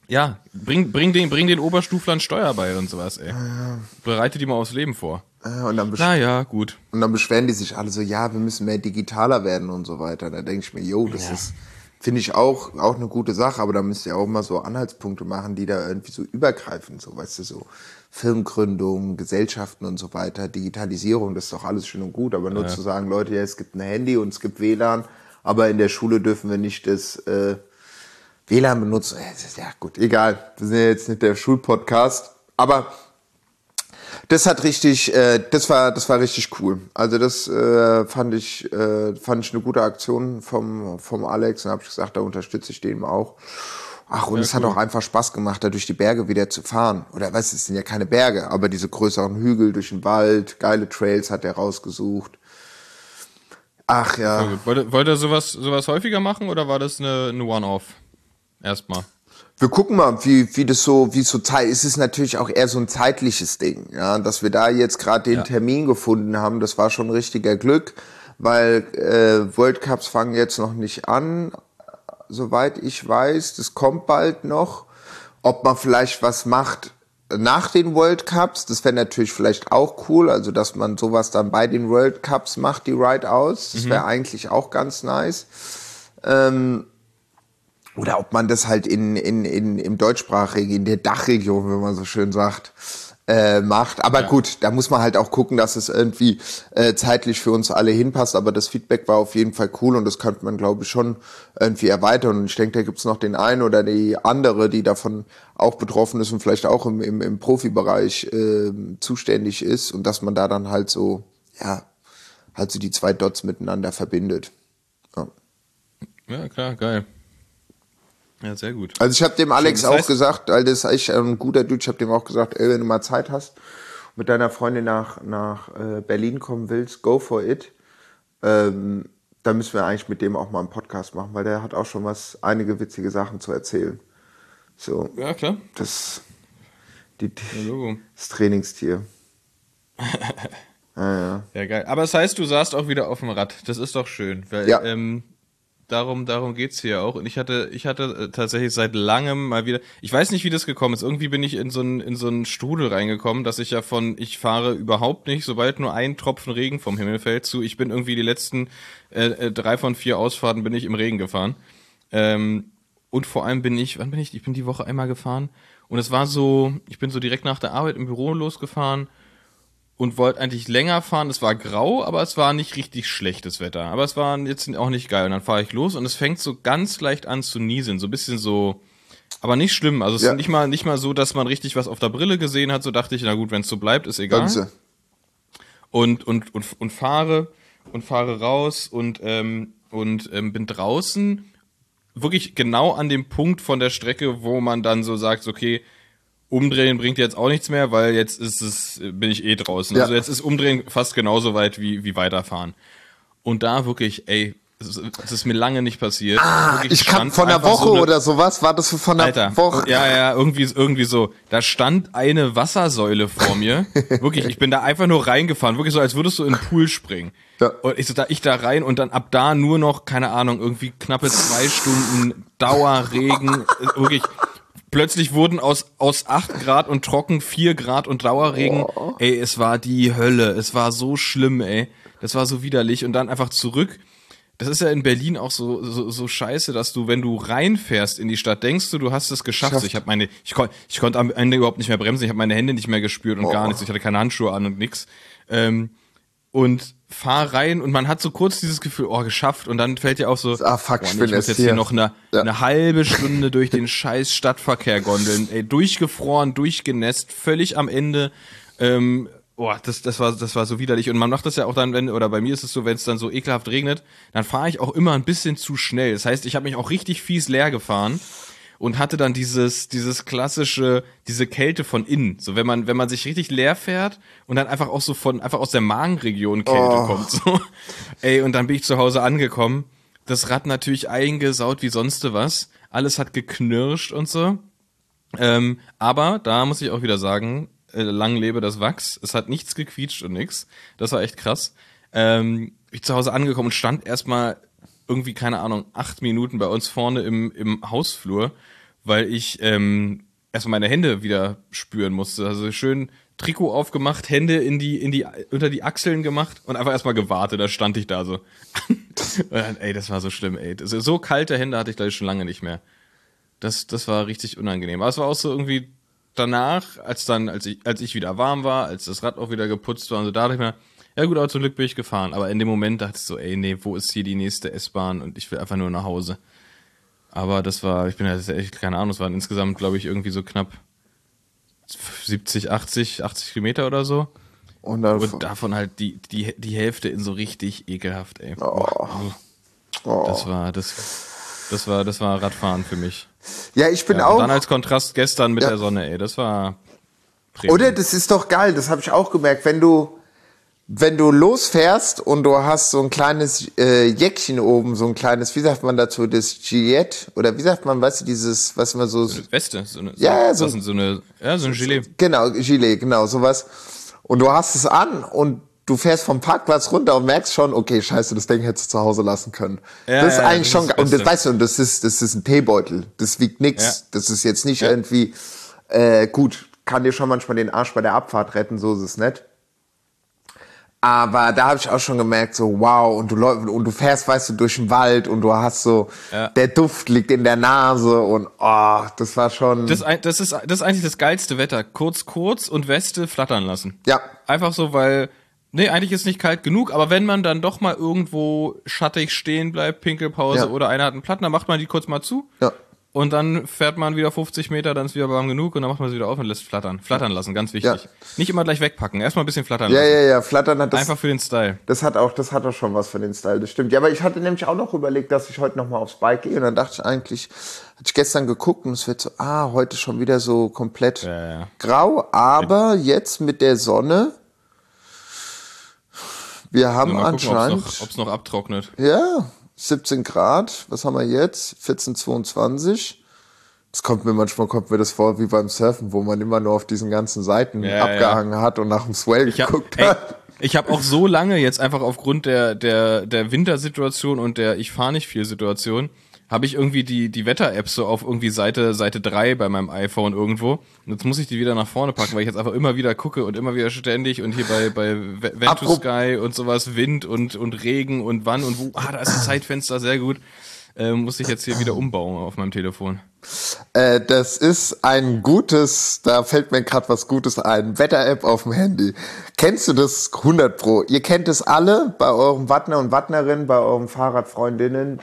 Speaker 1: Ja, bring den Oberstuflern Steuer bei und sowas, ey. Bereite die mal aufs Leben vor.
Speaker 2: Und dann
Speaker 1: gut.
Speaker 2: Und dann beschweren die sich alle so, ja, wir müssen mehr digitaler werden und so weiter. Da denke ich mir, das ist, finde ich auch eine gute Sache, aber da müsst ihr auch mal so Anhaltspunkte machen, die da irgendwie so übergreifen, so, weißt du, so Firmengründung, Gesellschaften und so weiter, Digitalisierung, das ist doch alles schön und gut, aber nur zu sagen, Leute, ja, es gibt ein Handy und es gibt WLAN, aber in der Schule dürfen wir nicht das WLAN benutzen. Ja gut, egal, wir sind ja jetzt nicht der Schulpodcast, aber das hat richtig, das war richtig cool. Also das fand ich eine gute Aktion vom Alex und habe ich gesagt, da unterstütze ich den auch. Ach, und es hat auch einfach Spaß gemacht, da durch die Berge wieder zu fahren. Oder weißt du, es sind ja keine Berge, aber diese größeren Hügel durch den Wald, geile Trails hat er rausgesucht. Ach ja.
Speaker 1: Wollt ihr sowas häufiger machen oder war das eine One-Off? Erstmal.
Speaker 2: Wir gucken mal, wie es so Zeit. Es ist natürlich auch eher so ein zeitliches Ding, ja, dass wir da jetzt gerade den Termin gefunden haben. Das war schon richtiger Glück, weil World Cups fangen jetzt noch nicht an, soweit ich weiß. Das kommt bald noch. Ob man vielleicht was macht nach den World Cups, das wäre natürlich vielleicht auch cool. Also dass man sowas dann bei den World Cups macht, die Ride-Outs. Das wäre eigentlich auch ganz nice. Oder ob man das halt im deutschsprachigen, in der Dachregion, wenn man so schön sagt, macht. Aber gut, da muss man halt auch gucken, dass es irgendwie zeitlich für uns alle hinpasst. Aber das Feedback war auf jeden Fall cool und das könnte man, glaube ich, schon irgendwie erweitern. Und ich denke, da gibt's noch den einen oder die andere, die davon auch betroffen ist und vielleicht auch im Profibereich zuständig ist. Und dass man da dann halt so, halt so die zwei Dots miteinander verbindet.
Speaker 1: Ja, klar, geil. Ja, sehr gut.
Speaker 2: Also ich habe dem Alex auch gesagt, weil das ist echt ein guter Dude, ich habe dem auch gesagt, ey, wenn du mal Zeit hast, mit deiner Freundin nach Berlin kommen willst, go for it. Dann müssen wir eigentlich mit dem auch mal einen Podcast machen, weil der hat auch schon einige witzige Sachen zu erzählen. So.
Speaker 1: Ja, klar.
Speaker 2: Das Trainingstier.
Speaker 1: Ja, geil. Aber das heißt, du saßt auch wieder auf dem Rad. Das ist doch schön. Weil, Darum geht's hier auch. Und ich hatte tatsächlich seit langem mal wieder, ich weiß nicht, wie das gekommen ist. Irgendwie bin ich in so einen Strudel reingekommen, dass ich ich fahre überhaupt nicht, sobald nur ein Tropfen Regen vom Himmel fällt, ich bin irgendwie die letzten 3 von 4 Ausfahrten bin ich im Regen gefahren. Und vor allem ich bin die Woche einmal gefahren und es war so, ich bin so direkt nach der Arbeit im Büro losgefahren und wollte eigentlich länger fahren. Es war grau, aber es war nicht richtig schlechtes Wetter. Aber es war jetzt auch nicht geil. Und dann fahre ich los und es fängt so ganz leicht an zu nieseln. So ein bisschen so, aber nicht schlimm. Also es ist nicht mal so, dass man richtig was auf der Brille gesehen hat. So dachte ich, na gut, wenn es so bleibt, ist egal. Ganze. Und fahre raus und bin draußen wirklich genau an dem Punkt von der Strecke, wo man dann so sagt, okay, Umdrehen bringt jetzt auch nichts mehr, weil jetzt bin ich eh draußen. Ja. Also jetzt ist Umdrehen fast genauso weit wie weiterfahren. Und da wirklich, das ist mir lange nicht passiert.
Speaker 2: Ich kam von einer Woche oder sowas, war das von einer Woche?
Speaker 1: Ja, irgendwie so. Da stand eine Wassersäule vor mir. Wirklich, ich bin da einfach nur reingefahren. Wirklich so, als würdest du in den Pool springen. Ja. Und ich da rein und dann ab da nur noch, keine Ahnung, irgendwie knappe 2 Stunden Dauerregen. Wirklich. Plötzlich wurden aus 8 Grad und trocken 4 Grad und Dauerregen. Ey, es war die Hölle. Es war so schlimm, ey. Das war so widerlich. Und dann einfach zurück. Das ist ja in Berlin auch so scheiße, dass du, wenn du reinfährst in die Stadt, denkst du hast es geschafft. Ich konnte am Ende überhaupt nicht mehr bremsen. Ich habe meine Hände nicht mehr gespürt und gar nichts. Ich hatte keine Handschuhe an und nix. Und fahr rein und man hat so kurz dieses Gefühl, geschafft, und dann fällt dir auch so, ich muss jetzt hier noch eine halbe Stunde durch den scheiß Stadtverkehr gondeln, durchgefroren, durchgenässt, völlig am Ende, das war so widerlich. Und man macht das ja auch dann, oder bei mir ist es so, wenn es dann so ekelhaft regnet, dann fahre ich auch immer ein bisschen zu schnell. Das heißt, ich habe mich auch richtig fies leer gefahren und hatte dann dieses klassische, diese Kälte von innen. So, wenn man sich richtig leer fährt und dann einfach auch so einfach aus der Magenregion Kälte kommt, so. Und dann bin ich zu Hause angekommen. Das Rad natürlich eingesaut wie sonst was. Alles hat geknirscht und so. Aber da muss ich auch wieder sagen, lang lebe das Wachs. Es hat nichts gequietscht und nix. Das war echt krass. Ich zu Hause angekommen und stand erstmal irgendwie, keine Ahnung, 8 Minuten bei uns vorne im Hausflur, weil ich erstmal meine Hände wieder spüren musste. Also schön Trikot aufgemacht, Hände unter die Achseln gemacht und einfach erstmal gewartet. Da stand ich da so. Ey, das war so schlimm, ey. So kalte Hände hatte ich, glaube ich, schon lange nicht mehr. Das war richtig unangenehm. Aber es war auch so irgendwie danach, als ich wieder warm war, als das Rad auch wieder geputzt war und so, da dachte ich mir, ja gut, aber zum Glück bin ich gefahren. Aber in dem Moment dachte ich so, ey, nee, wo ist hier die nächste S-Bahn? Und ich will einfach nur nach Hause. Aber ich bin ja echt, keine Ahnung, es waren insgesamt, glaube ich, irgendwie so knapp 70, 80 Kilometer oder so. Und davon halt die Hälfte in so richtig ekelhaft, ey. Das war Radfahren für mich.
Speaker 2: Ja, ich bin auch.
Speaker 1: Und dann als Kontrast gestern mit der Sonne, ey, das war
Speaker 2: Premium. Oder, das ist doch geil, das habe ich auch gemerkt, wenn du losfährst und du hast so ein kleines Jäckchen oben, so ein kleines, wie sagt man dazu, das Gilet, oder wie sagt man, weißt du, dieses, was man so...
Speaker 1: Weste, so ein Gilet.
Speaker 2: Genau, Gilet, genau, sowas. Und du hast es an und du fährst vom Parkplatz runter und merkst schon, okay, scheiße, das Ding hättest du zu Hause lassen können. Ja, das ist eigentlich schon geil. Und das weißt du, und das ist ein Teebeutel. Das wiegt nix. Ja. Das ist jetzt nicht irgendwie, gut, kann dir schon manchmal den Arsch bei der Abfahrt retten, so ist es nicht. Aber da habe ich auch schon gemerkt, so wow, und du fährst, weißt du, durch den Wald und du hast so, der Duft liegt in der Nase und das war schon...
Speaker 1: Das ist eigentlich das geilste Wetter. Kurz und Weste flattern lassen.
Speaker 2: Ja.
Speaker 1: Einfach so, weil... Nee, eigentlich ist nicht kalt genug, aber wenn man dann doch mal irgendwo schattig stehen bleibt, Pinkelpause oder einer hat einen Platten, dann macht man die kurz mal zu.
Speaker 2: Ja.
Speaker 1: Und dann fährt man wieder 50 Meter, dann ist wieder warm genug und dann macht man sie wieder auf und lässt flattern. Flattern lassen, ganz wichtig. Ja. Nicht immer gleich wegpacken, erstmal ein bisschen flattern lassen.
Speaker 2: Ja, flattern hat das...
Speaker 1: Einfach für den Style.
Speaker 2: Das hat auch schon was für den Style, das stimmt. Ja, aber ich hatte nämlich auch noch überlegt, dass ich heute nochmal aufs Bike gehe und dann dachte ich eigentlich, hatte ich gestern geguckt und es wird so, heute schon wieder so komplett grau, aber jetzt mit der Sonne... Wir haben anscheinend...
Speaker 1: Ob es noch abtrocknet.
Speaker 2: Ja, 17 Grad. Was haben wir jetzt? 14,22. Das kommt mir das vor wie beim Surfen, wo man immer nur auf diesen ganzen Seiten abgehangen hat und nach dem Swell geguckt hat.
Speaker 1: Ich habe auch so lange jetzt einfach aufgrund der Wintersituation und der ich fahre nicht viel Situation, habe ich irgendwie die Wetter-App so auf irgendwie Seite 3 bei meinem iPhone irgendwo. Und jetzt muss ich die wieder nach vorne packen, weil ich jetzt einfach immer wieder gucke und immer wieder ständig und hier bei Vent to Sky und sowas, Wind und Regen und wann und wo. Da ist ein Zeitfenster, sehr gut. Muss ich jetzt hier wieder umbauen auf meinem Telefon.
Speaker 2: Das ist da fällt mir gerade was Gutes ein. Wetter-App auf dem Handy. Kennst du das 100 Pro? Ihr kennt es alle bei eurem Wattner und Wattnerin, bei euren Fahrradfreundinnen.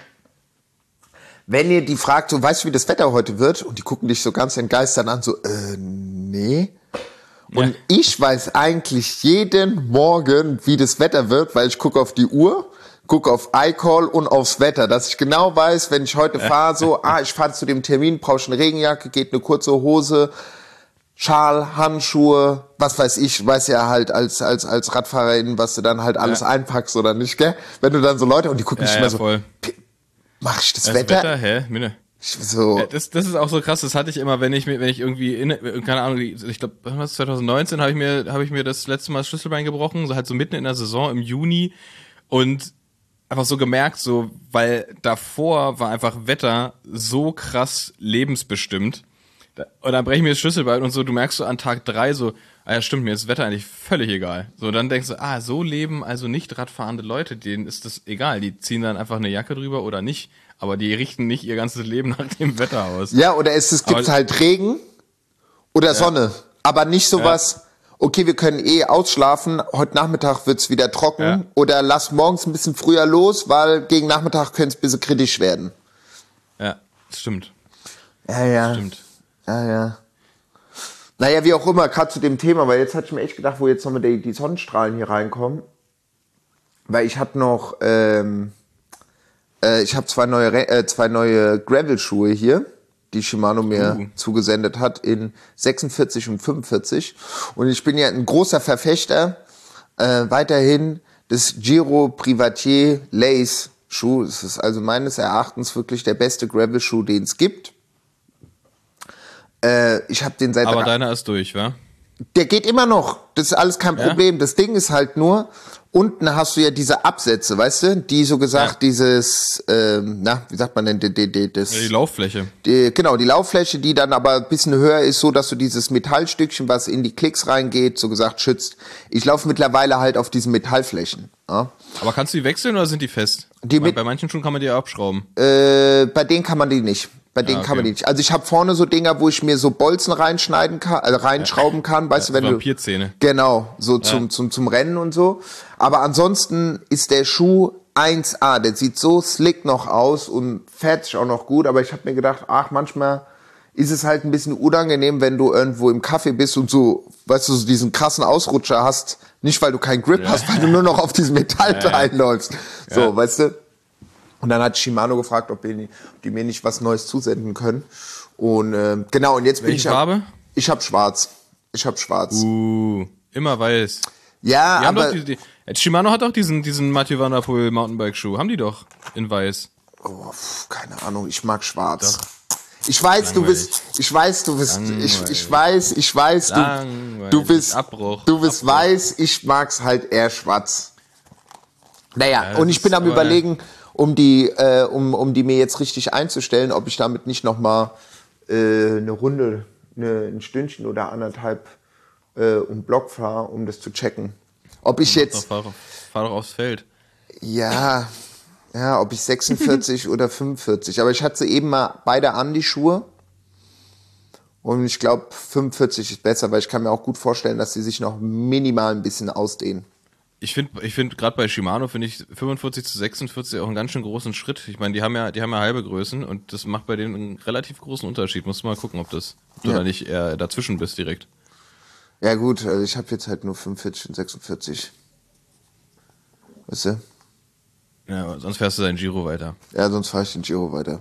Speaker 2: Wenn ihr die fragt, so, weißt du, wie das Wetter heute wird? Und die gucken dich so ganz entgeistert an, so, nee. Und ich weiß eigentlich jeden Morgen, wie das Wetter wird, weil ich gucke auf die Uhr, gucke auf iCall und aufs Wetter, dass ich genau weiß, wenn ich heute fahre, so, ich fahre zu dem Termin, brauche ich eine Regenjacke, geht eine kurze Hose, Schal, Handschuhe, was weiß ich, weiß ja halt als Radfahrerin, was du dann halt alles einpackst oder nicht, gell? Wenn du dann so Leute, und die gucken dich immer so,
Speaker 1: voll.
Speaker 2: Mach ich das Wetter?
Speaker 1: Hä? Mine.
Speaker 2: So.
Speaker 1: Das ist auch so krass, das hatte ich immer, wenn ich irgendwie keine Ahnung, ich glaube, 2019 habe ich mir das letzte Mal das Schlüsselbein gebrochen, so halt so mitten in der Saison im Juni und einfach so gemerkt, so, weil davor war einfach Wetter so krass lebensbestimmt. Und dann breche ich mir das Schlüsselbein und so, du merkst so an Tag 3 so, ja stimmt, mir ist das Wetter eigentlich völlig egal. So, dann denkst du, so leben also nicht radfahrende Leute, denen ist das egal. Die ziehen dann einfach eine Jacke drüber oder nicht, aber die richten nicht ihr ganzes Leben nach dem Wetter aus.
Speaker 2: Ja, oder es gibt halt Regen oder Sonne, aber nicht sowas, okay, wir können ausschlafen, heute Nachmittag wird's wieder trocken oder lass morgens ein bisschen früher los, weil gegen Nachmittag könnte es ein bisschen kritisch werden.
Speaker 1: Ja, das stimmt.
Speaker 2: Ja.
Speaker 1: Das stimmt.
Speaker 2: Ja. Naja, wie auch immer, gerade zu dem Thema, weil jetzt hatte ich mir echt gedacht, wo jetzt nochmal die Sonnenstrahlen hier reinkommen. Weil ich hatte noch, ich habe zwei neue Gravel-Schuhe hier, die Shimano mir zugesendet hat, in 46 und 45. Und ich bin ja ein großer Verfechter weiterhin des Giro Privatier Lace Schuh. Es ist also meines Erachtens wirklich der beste Gravel-Schuh, den es gibt. Ich habe den seit...
Speaker 1: Aber deiner ist durch, wa?
Speaker 2: Der geht immer noch. Das ist alles kein Problem. Das Ding ist halt nur, unten hast du ja diese Absätze, weißt du? Die so gesagt, dieses, wie sagt man denn,
Speaker 1: die Lauffläche.
Speaker 2: Genau, die Lauffläche, die dann aber ein bisschen höher ist, so dass du dieses Metallstückchen, was in die Klicks reingeht, so gesagt schützt. Ich laufe mittlerweile halt auf diesen Metallflächen. Ja?
Speaker 1: Aber kannst du die wechseln oder sind die fest? Bei manchen Schuhen kann man die ja abschrauben.
Speaker 2: Bei denen kann man die nicht. Kann man die nicht. Also ich habe vorne so Dinger, wo ich mir so Bolzen reinschneiden kann, reinschrauben kann, weißt du, wenn
Speaker 1: Vampirzähne.
Speaker 2: Genau, so zum Rennen und so. Aber ansonsten ist der Schuh 1A. Der sieht so slick noch aus und fährt sich auch noch gut. Aber ich habe mir gedacht, manchmal ist es halt ein bisschen unangenehm, wenn du irgendwo im Café bist und so, weißt du, so diesen krassen Ausrutscher hast. Nicht, weil du keinen Grip hast, weil du nur noch auf diesem Metallteil läufst. So, weißt du. Und dann hat Shimano gefragt, ob die mir nicht was Neues zusenden können. Und genau, und jetzt bin ich...
Speaker 1: Welche Farbe?
Speaker 2: Ich habe schwarz.
Speaker 1: Immer weiß.
Speaker 2: Ja,
Speaker 1: die
Speaker 2: aber...
Speaker 1: Shimano hat auch diesen Mathieu Van der Poel Mountainbike-Schuh. Haben die doch in weiß.
Speaker 2: Oh, keine Ahnung, ich mag schwarz. Doch. Ich weiß, du bist weiß, ich mag's halt eher schwarz. Naja, und ich bin am Überlegen, um die mir jetzt richtig einzustellen, ob ich damit nicht nochmal eine Runde, ein Stündchen oder anderthalb um Block fahre, um das zu checken. Ob ich jetzt...
Speaker 1: Fahr doch aufs Feld.
Speaker 2: Ja, ob ich 46 oder 45. Aber ich hatte sie eben mal beide an, die Schuhe. Und ich glaube, 45 ist besser, weil ich kann mir auch gut vorstellen, dass sie sich noch minimal ein bisschen ausdehnen.
Speaker 1: Ich finde gerade bei Shimano finde ich 45 zu 46 auch einen ganz schön großen Schritt. Ich meine, die haben ja halbe Größen und das macht bei denen einen relativ großen Unterschied. Musst du mal gucken, ob du da nicht eher dazwischen bist direkt.
Speaker 2: Ja gut, also ich habe jetzt halt nur 45 und 46. Weißt du?
Speaker 1: Ja, sonst fährst du deinen Giro weiter.
Speaker 2: Ja, sonst fahre ich den Giro weiter.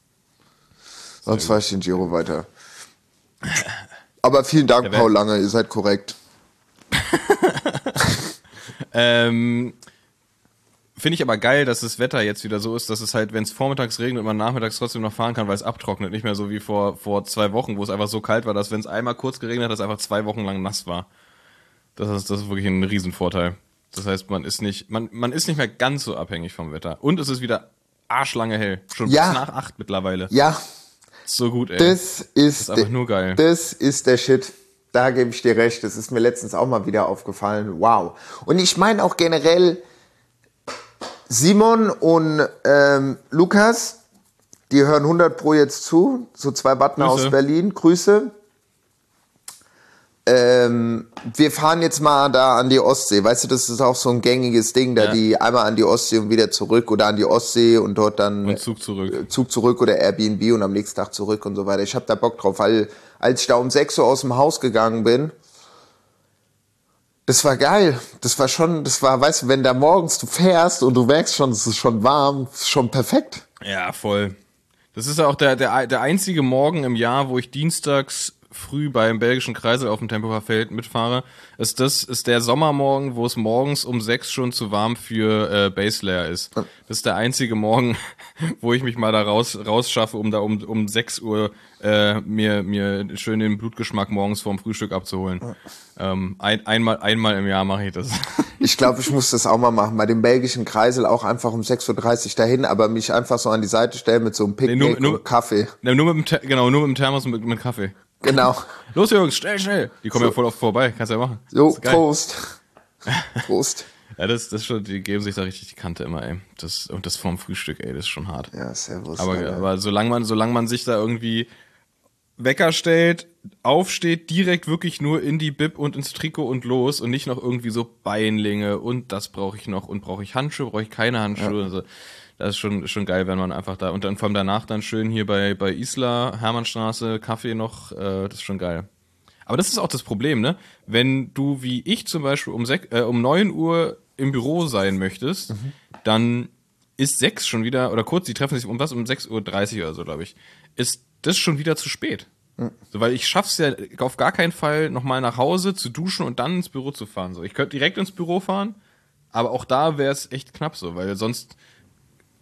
Speaker 2: Aber vielen Dank, Paul Lange, ihr seid korrekt.
Speaker 1: Finde ich aber geil, dass das Wetter jetzt wieder so ist, dass es halt, wenn es vormittags regnet und man nachmittags trotzdem noch fahren kann, weil es abtrocknet. Nicht mehr so wie vor 2 Wochen, wo es einfach so kalt war, dass wenn es einmal kurz geregnet hat, es einfach 2 Wochen lang nass war. Das ist wirklich ein Riesenvorteil. Das heißt, man ist nicht mehr ganz so abhängig vom Wetter. Und es ist wieder arschlange hell. Schon bis nach 8 mittlerweile.
Speaker 2: Ja.
Speaker 1: So gut, ey.
Speaker 2: Das ist
Speaker 1: einfach nur geil.
Speaker 2: Das ist der Shit. Da gebe ich dir recht. Das ist mir letztens auch mal wieder aufgefallen. Wow. Und ich meine auch generell, Simon und Lukas, die hören 100 Pro jetzt zu. So 2 Button aus Berlin. Grüße. Wir fahren jetzt mal da an die Ostsee. Weißt du, das ist auch so ein gängiges Ding, da die einmal an die Ostsee und wieder zurück oder an die Ostsee und dort dann
Speaker 1: und Zug
Speaker 2: zurück oder Airbnb und am nächsten Tag zurück und so weiter. Ich habe da Bock drauf, weil als ich da um 6 Uhr aus dem Haus gegangen bin, das war geil. Das war, weißt du, wenn da morgens du fährst und du merkst schon, es ist schon warm, ist schon perfekt.
Speaker 1: Ja, voll. Das ist auch der einzige Morgen im Jahr, wo ich dienstags früh beim belgischen Kreisel auf dem Tempelhofer mitfahre, ist der Sommermorgen, wo es morgens um 6 schon zu warm für Baselayer ist. Das ist der einzige Morgen, wo ich mich mal da rausschaffe, um da um 6 Uhr mir schön den Blutgeschmack morgens vorm Frühstück abzuholen. Einmal im Jahr mache ich das.
Speaker 2: Ich glaube, ich muss das auch mal machen. Bei dem belgischen Kreisel auch einfach um 6.30 Uhr dahin, aber mich einfach so an die Seite stellen mit so einem Picknick und Kaffee.
Speaker 1: Nur mit dem Thermos und mit Kaffee.
Speaker 2: Genau.
Speaker 1: Los Jungs, schnell. Die kommen ja voll oft vorbei, kannst ja machen.
Speaker 2: Jo, Prost. Prost.
Speaker 1: Ja, das schon, die geben sich da richtig die Kante immer, ey. Das vorm Frühstück, ey, das ist schon hart.
Speaker 2: Ja, servus.
Speaker 1: Aber solange man sich da irgendwie Wecker stellt, aufsteht, direkt wirklich nur in die Bib und ins Trikot und los und nicht noch irgendwie so Beinlinge und das brauche ich noch und brauche ich Handschuhe, brauche ich keine Handschuhe. Ja. Also, das ist schon geil, wenn man einfach da und dann vor allem danach dann schön hier bei Isla, Hermannstraße, Kaffee noch, das ist schon geil. Aber das ist auch das Problem, ne? Wenn du wie ich zum Beispiel um 9 Uhr im Büro sein möchtest, dann ist 6 schon wieder, oder kurz, die treffen sich um 6:30 Uhr oder so, glaube ich, ist das schon wieder zu spät. So, weil ich schaff's ja auf gar keinen Fall nochmal nach Hause zu duschen und dann ins Büro zu fahren. So, ich könnte direkt ins Büro fahren, aber auch da wäre es echt knapp so, weil sonst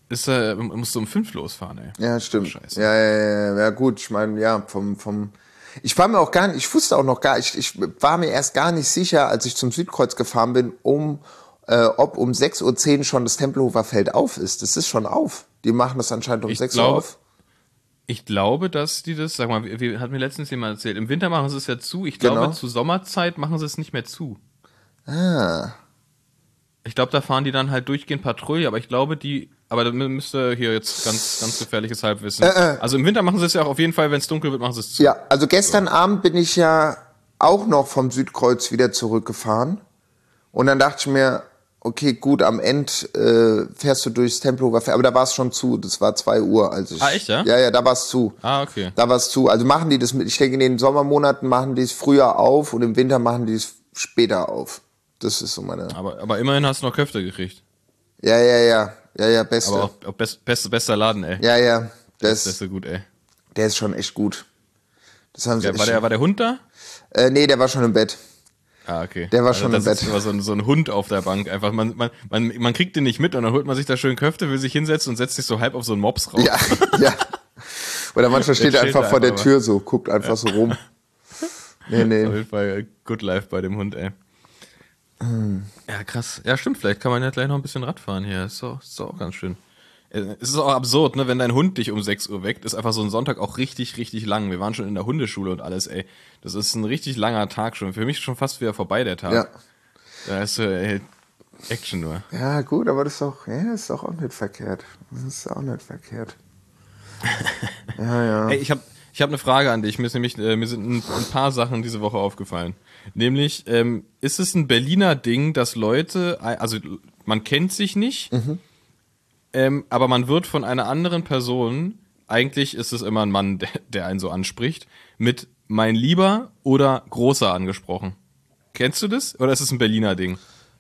Speaker 1: musst du um 5 losfahren, ey.
Speaker 2: Ja, stimmt.
Speaker 1: Scheiße.
Speaker 2: Ja, gut, ich meine, ja, Ich war mir auch gar nicht, ich wusste auch noch gar nicht, ich war mir erst gar nicht sicher, als ich zum Südkreuz gefahren bin, ob um 6:10 Uhr schon das Tempelhofer Feld auf ist. Das ist schon auf. Die machen das anscheinend um 6 Uhr auf.
Speaker 1: Ich glaube, dass die das, sag mal, hat mir letztens jemand erzählt, im Winter machen sie es ja zu. Ich glaube, zu Sommerzeit machen sie es nicht mehr zu. Ich glaube, da fahren die dann halt durchgehend Patrouille, aber ich glaube, aber da müsste hier jetzt ganz gefährliches Halbwissen. Also im Winter machen sie es ja auch auf jeden Fall, wenn es dunkel wird, machen sie es zu.
Speaker 2: Ja, also gestern Abend bin ich ja auch noch vom Südkreuz wieder zurückgefahren. Und dann dachte ich mir, okay, gut, am Ende fährst du durchs Tempelhofer Feld, aber da war es schon zu, das war 2 Uhr.
Speaker 1: Echt, ja?
Speaker 2: Ja, da war es zu.
Speaker 1: Okay.
Speaker 2: Da war es zu. Also machen die das ich denke, in den Sommermonaten machen die es früher auf und im Winter machen die es später auf. Das ist so meine...
Speaker 1: Aber immerhin hast du noch Köfte gekriegt.
Speaker 2: Ja, beste.
Speaker 1: Aber auch bester Laden, ey.
Speaker 2: Ja.
Speaker 1: Das ist so gut, ey.
Speaker 2: Der ist schon echt gut. Das haben sie
Speaker 1: war der Hund da?
Speaker 2: Nee, der war schon im Bett.
Speaker 1: Okay.
Speaker 2: Der war schon im Bett.
Speaker 1: Das war so ein Hund auf der Bank. Einfach, man kriegt den nicht mit und dann holt man sich da schön Köfte, will sich hinsetzen und setzt sich so halb auf so einen Mops raus.
Speaker 2: Ja. Oder manchmal steht er einfach vor der Tür so, guckt einfach so rum. Nee.
Speaker 1: Auf jeden Fall good life bei dem Hund, ey. Ja, krass. Ja, stimmt, vielleicht kann man ja gleich noch ein bisschen Rad fahren hier. Ist doch auch ganz schön. Es ist auch absurd, ne, wenn dein Hund dich um 6 Uhr weckt, ist einfach so ein Sonntag auch richtig, richtig lang. Wir waren schon in der Hundeschule und alles, ey. Das ist ein richtig langer Tag schon. Für mich schon fast wieder vorbei, der Tag.
Speaker 2: Ja.
Speaker 1: Da ist Action nur.
Speaker 2: Ja, gut, aber das ist doch auch nicht verkehrt. Ja.
Speaker 1: Ey, ich hab eine Frage an dich. Mir sind ein paar Sachen diese Woche aufgefallen. Nämlich, ist es ein Berliner Ding, dass Leute, also man kennt sich nicht, aber man wird von einer anderen Person, eigentlich ist es immer ein Mann, der einen so anspricht, mit mein Lieber oder Großer angesprochen. Kennst du das? Oder ist es ein Berliner Ding?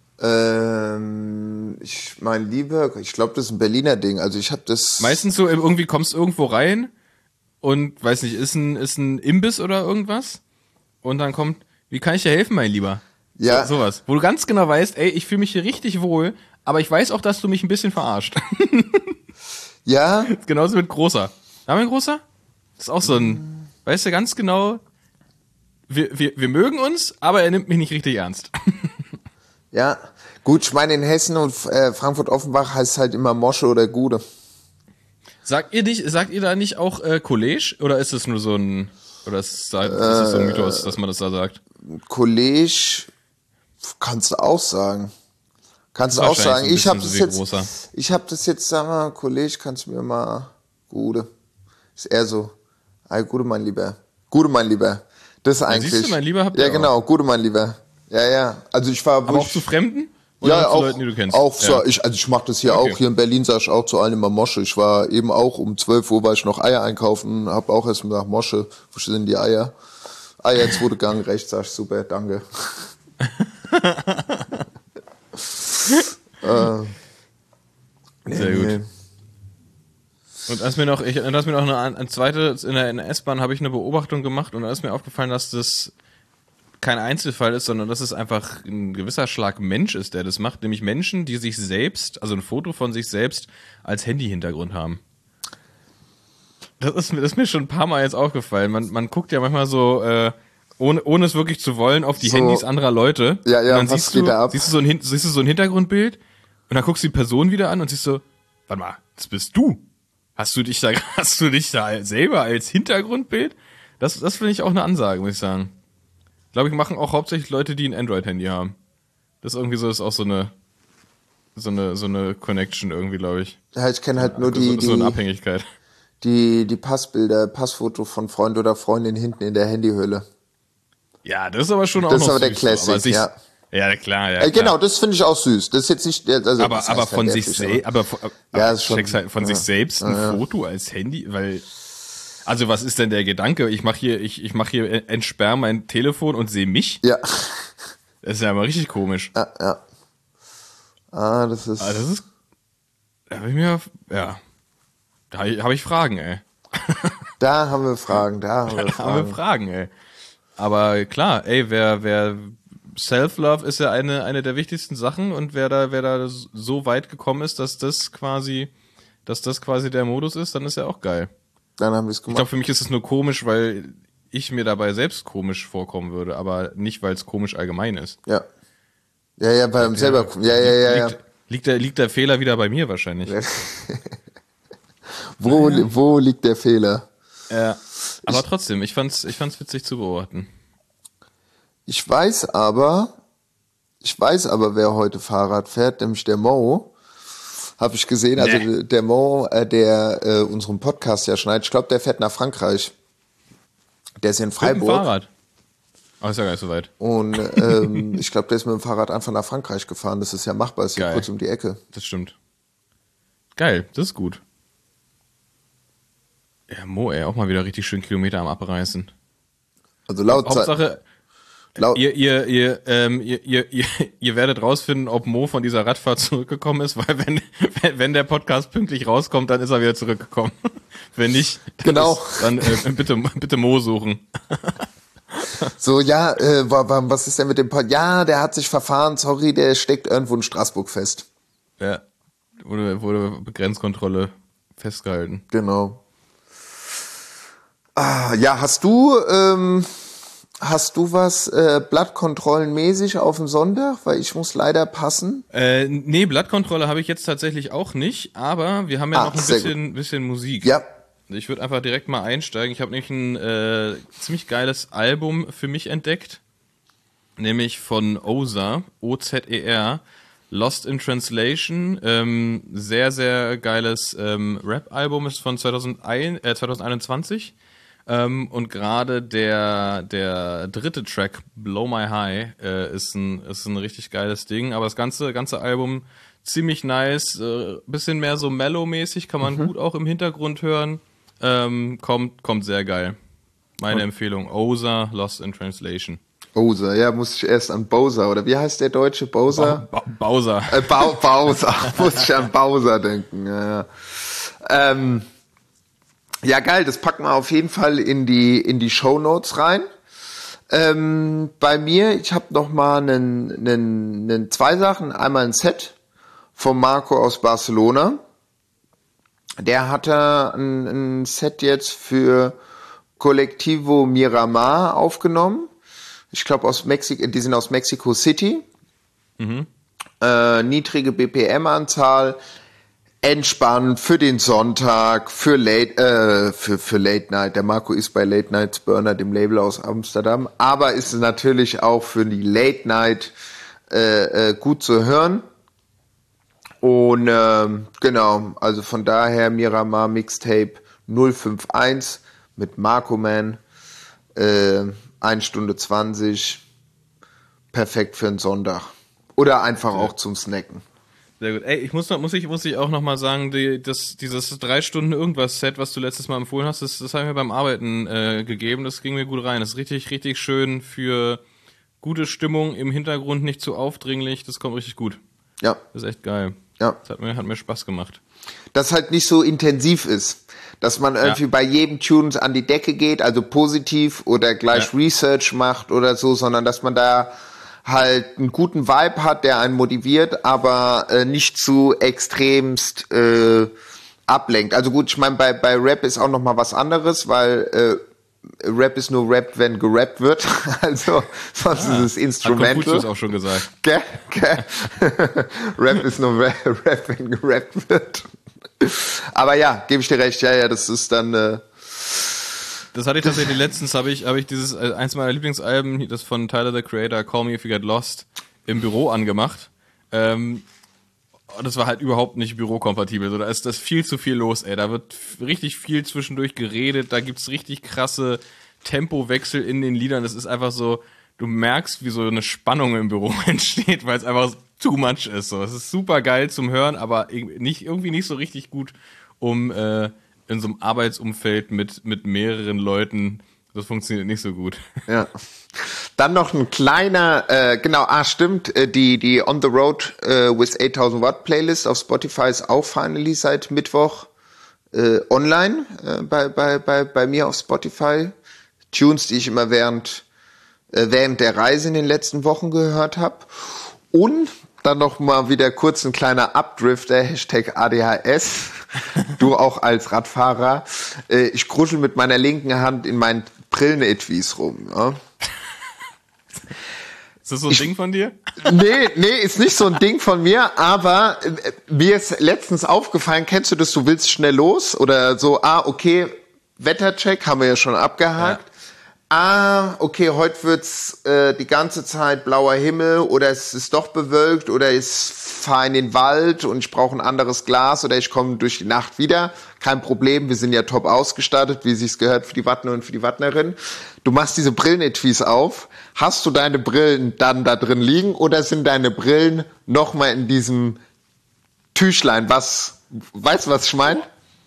Speaker 2: Ich glaube, das ist ein Berliner Ding. Also ich habe das...
Speaker 1: Meistens so, irgendwie kommst du irgendwo rein und, weiß nicht, ist ein Imbiss oder irgendwas und dann kommt, wie kann ich dir helfen, mein Lieber?
Speaker 2: Ja.
Speaker 1: Sowas. Wo du ganz genau weißt, ey, ich fühle mich hier richtig wohl, aber ich weiß auch, dass du mich ein bisschen verarscht.
Speaker 2: Ja.
Speaker 1: Genauso mit Großer. Haben wir einen Großer? Das ist auch so ein, weißt du ganz genau, wir mögen uns, aber er nimmt mich nicht richtig ernst.
Speaker 2: Ja. Gut, ich meine, in Hessen und Frankfurt-Offenbach heißt es halt immer Mosche oder Gude.
Speaker 1: Sagt ihr da nicht auch College? Oder ist es nur so ein, oder ist es so ein Mythos, dass man das da sagt?
Speaker 2: College kannst du auch sagen. Ich habe das jetzt, sag mal, College, kannst du mir mal, Gude. Ist eher so, Gude, mein Lieber. Das ist eigentlich.
Speaker 1: Siehst du, mein Lieber, habt ihr
Speaker 2: ja, genau,
Speaker 1: auch.
Speaker 2: Gude, mein Lieber. Ja. Also ich war...
Speaker 1: Aber auch zu Fremden? Oder
Speaker 2: Ja,
Speaker 1: zu
Speaker 2: auch,
Speaker 1: Leuten, die du kennst?
Speaker 2: auch so, ich mache das hier auch. Hier in Berlin sag ich auch zu allen immer Mosche. Ich war eben auch um 12 Uhr, war ich noch Eier einkaufen, hab auch erst mal gesagt, Mosche, wo sind die Eier? Eier, 2. Gang, rechts, sag ich, super, danke.
Speaker 1: Sehr gut. Und als mir noch eine zweite, in der S-Bahn habe ich eine Beobachtung gemacht und da ist mir aufgefallen, dass das kein Einzelfall ist, sondern dass es einfach ein gewisser Schlag Mensch ist, der das macht, nämlich Menschen, die sich selbst, also ein Foto von sich selbst als Handy-Hintergrund haben. Das ist mir schon ein paar Mal jetzt aufgefallen. Man guckt ja manchmal so, ohne es wirklich zu wollen, auf die so Handys anderer Leute.
Speaker 2: Ja,
Speaker 1: und dann
Speaker 2: was geht da ab?
Speaker 1: Siehst du so ein Hintergrundbild und dann guckst du die Person wieder an und siehst so, warte mal, das bist du. Hast du dich da selber als Hintergrundbild? Das finde ich auch eine Ansage, muss ich sagen. Ich glaube, ich machen auch hauptsächlich Leute, die ein Android-Handy haben. Das irgendwie so ist auch so eine Connection irgendwie, glaube ich.
Speaker 2: Ja, ich kenne halt nur
Speaker 1: so eine Abhängigkeit.
Speaker 2: Die Passbilder, Passfoto von Freund oder Freundin hinten in der Handyhülle.
Speaker 1: Ja, das ist aber schon auch noch
Speaker 2: süß. Das ist aber der Classic,
Speaker 1: so.
Speaker 2: ja.
Speaker 1: Ja, klar, ja.
Speaker 2: Genau, das finde ich auch süß. Das ist jetzt nicht, also
Speaker 1: aber von sich selbst,
Speaker 2: ja, ist schon,
Speaker 1: halt von sich selbst ein Foto als Handy, weil, also was ist denn der Gedanke? Ich mache hier entsperr mein Telefon und sehe mich.
Speaker 2: Ja.
Speaker 1: Das ist ja mal richtig komisch.
Speaker 2: Ja. Das ist.
Speaker 1: Da habe ich Fragen, ey.
Speaker 2: Da haben wir Fragen,
Speaker 1: ey. Aber klar, ey, wer Self-Love ist ja eine der wichtigsten Sachen und wer da so weit gekommen ist, dass das quasi der Modus ist, dann ist ja auch geil.
Speaker 2: Dann haben wir es gemacht.
Speaker 1: Ich glaube, für mich ist es nur komisch, weil ich mir dabei selbst komisch vorkommen würde, aber nicht, weil es komisch allgemein ist.
Speaker 2: Ja. Ja, beim selber. Ja.
Speaker 1: Liegt der Fehler wieder bei mir wahrscheinlich.
Speaker 2: Wo liegt der Fehler?
Speaker 1: Ja. Aber trotzdem, ich fand's witzig zu beobachten.
Speaker 2: Ich weiß aber, wer heute Fahrrad fährt, nämlich der Mo. Habe ich gesehen, also der Mo, der unseren Podcast ja schneidet, ich glaube, der fährt nach Frankreich. Der ist in Freiburg.
Speaker 1: Mit dem Fahrrad? Oh, ist ja gar nicht so weit.
Speaker 2: Und ich glaube, der ist mit dem Fahrrad einfach nach Frankreich gefahren. Das ist ja machbar, ist ja kurz um die Ecke.
Speaker 1: Das stimmt. Geil, das ist gut. Ja, Mo, auch mal wieder richtig schön Kilometer am Abreißen.
Speaker 2: Also laut
Speaker 1: Hauptsache, ihr werdet rausfinden, ob Mo von dieser Radfahrt zurückgekommen ist, weil wenn der Podcast pünktlich rauskommt, dann ist er wieder zurückgekommen. Wenn nicht,
Speaker 2: genau.
Speaker 1: Dann bitte Mo suchen.
Speaker 2: So, ja, was ist denn mit dem Podcast? Ja, der hat sich verfahren, sorry, der steckt irgendwo in Straßburg fest.
Speaker 1: Ja, wurde Grenzkontrolle festgehalten.
Speaker 2: Genau. Ja, hast du was Blattkontrollenmäßig auf dem Sonntag? Weil ich muss leider passen.
Speaker 1: Nee, Blattkontrolle habe ich jetzt tatsächlich auch nicht, aber wir haben ja noch ein bisschen Musik.
Speaker 2: Ja.
Speaker 1: Ich würde einfach direkt mal einsteigen. Ich habe nämlich ein ziemlich geiles Album für mich entdeckt, nämlich von Ozer, O-Z-E-R, Lost in Translation. Sehr, sehr geiles Rap-Album, ist von 2021. Und gerade der dritte Track, Blow My High, ist ein richtig geiles Ding. Aber das ganze Album ziemlich nice, bisschen mehr so mellow-mäßig, kann man gut auch im Hintergrund hören. Kommt sehr geil. Meine Empfehlung, Ozer, Lost in Translation.
Speaker 2: Bowser, ja, muss ich erst an Bowser, oder wie heißt der Deutsche? Bowser?
Speaker 1: Bowser.
Speaker 2: Bowser, muss ich an Bowser denken, ja. Ja, geil, das packen wir auf jeden Fall in die Shownotes rein. Bei mir, ich habe noch mal zwei Sachen. Einmal ein Set von Marco aus Barcelona. Der hatte ein Set jetzt für Colectivo Miramar aufgenommen. Ich glaube die sind aus Mexico City. Niedrige BPM-Anzahl. Entspannt für den Sonntag, für Late Night. Der Marco ist bei Late Nights Burner, dem Label aus Amsterdam. Aber ist natürlich auch für die Late Night gut zu hören. Und genau, also von daher Miramar Mixtape 051 mit Marco Man. 1 Stunde 20. Perfekt für einen Sonntag. Oder einfach auch zum Snacken.
Speaker 1: Sehr gut. Ey, ich muss ich auch noch mal sagen, dieses 3 Stunden irgendwas Set, was du letztes Mal empfohlen hast, das habe ich mir beim Arbeiten gegeben. Das ging mir gut rein. Das ist richtig, richtig schön für gute Stimmung im Hintergrund, nicht zu aufdringlich. Das kommt richtig gut.
Speaker 2: Ja.
Speaker 1: Das ist echt geil.
Speaker 2: Ja.
Speaker 1: Das hat mir Spaß gemacht.
Speaker 2: Dass halt nicht so intensiv ist. Dass man irgendwie bei jedem Tune an die Decke geht, also positiv oder gleich Research macht oder so, sondern dass man da halt einen guten Vibe hat, der einen motiviert, aber nicht zu extremst ablenkt. Also gut, ich meine, bei Rap ist auch noch mal was anderes, weil Rap ist nur Rap, wenn gerappt wird. Also sonst ist es Instrumental.
Speaker 1: Hat Konfuzius auch schon gesagt.
Speaker 2: Rap ist nur Rap, wenn gerappt wird. Aber ja, gebe ich dir recht. Ja, das ist dann...
Speaker 1: Das hatte ich tatsächlich letztens, habe ich dieses, eins meiner Lieblingsalben, das von Tyler, the Creator, Call Me If You Get Lost, im Büro angemacht. Das war halt überhaupt nicht bürokompatibel. So, da ist das viel zu viel los, ey. Da wird richtig viel zwischendurch geredet, da gibt's richtig krasse Tempowechsel in den Liedern. Das ist einfach so, du merkst, wie so eine Spannung im Büro entsteht, weil es einfach too much ist. So, es ist super geil zum Hören, aber irgendwie nicht so richtig gut, um in so einem Arbeitsumfeld mit mehreren Leuten, das funktioniert nicht so gut.
Speaker 2: Ja. Dann noch ein kleiner, stimmt, die On the Road with 8000 Watt Playlist auf Spotify ist auch finally seit Mittwoch online bei mir auf Spotify. Tunes, die ich immer während der Reise in den letzten Wochen gehört habe. Und dann noch mal wieder kurz ein kleiner Updrifter, #ADHS. Du auch als Radfahrer. Ich kruschel mit meiner linken Hand in mein Brillenetwies rum, ja.
Speaker 1: Ist das so ein Ding von dir?
Speaker 2: Nee, ist nicht so ein Ding von mir, aber mir ist letztens aufgefallen, kennst du das, du willst schnell los oder so, okay, Wettercheck haben wir ja schon abgehakt. Ja. Okay, heute wird's die ganze Zeit blauer Himmel oder es ist doch bewölkt oder ich fahre in den Wald und ich brauche ein anderes Glas oder ich komme durch die Nacht wieder. Kein Problem, wir sind ja top ausgestattet, wie sich's gehört für die Wattner und für die Wattnerin. Du machst diese Brillenetwies auf. Hast du deine Brillen dann da drin liegen oder sind deine Brillen nochmal in diesem Tüchlein? Weißt du, was ich meine?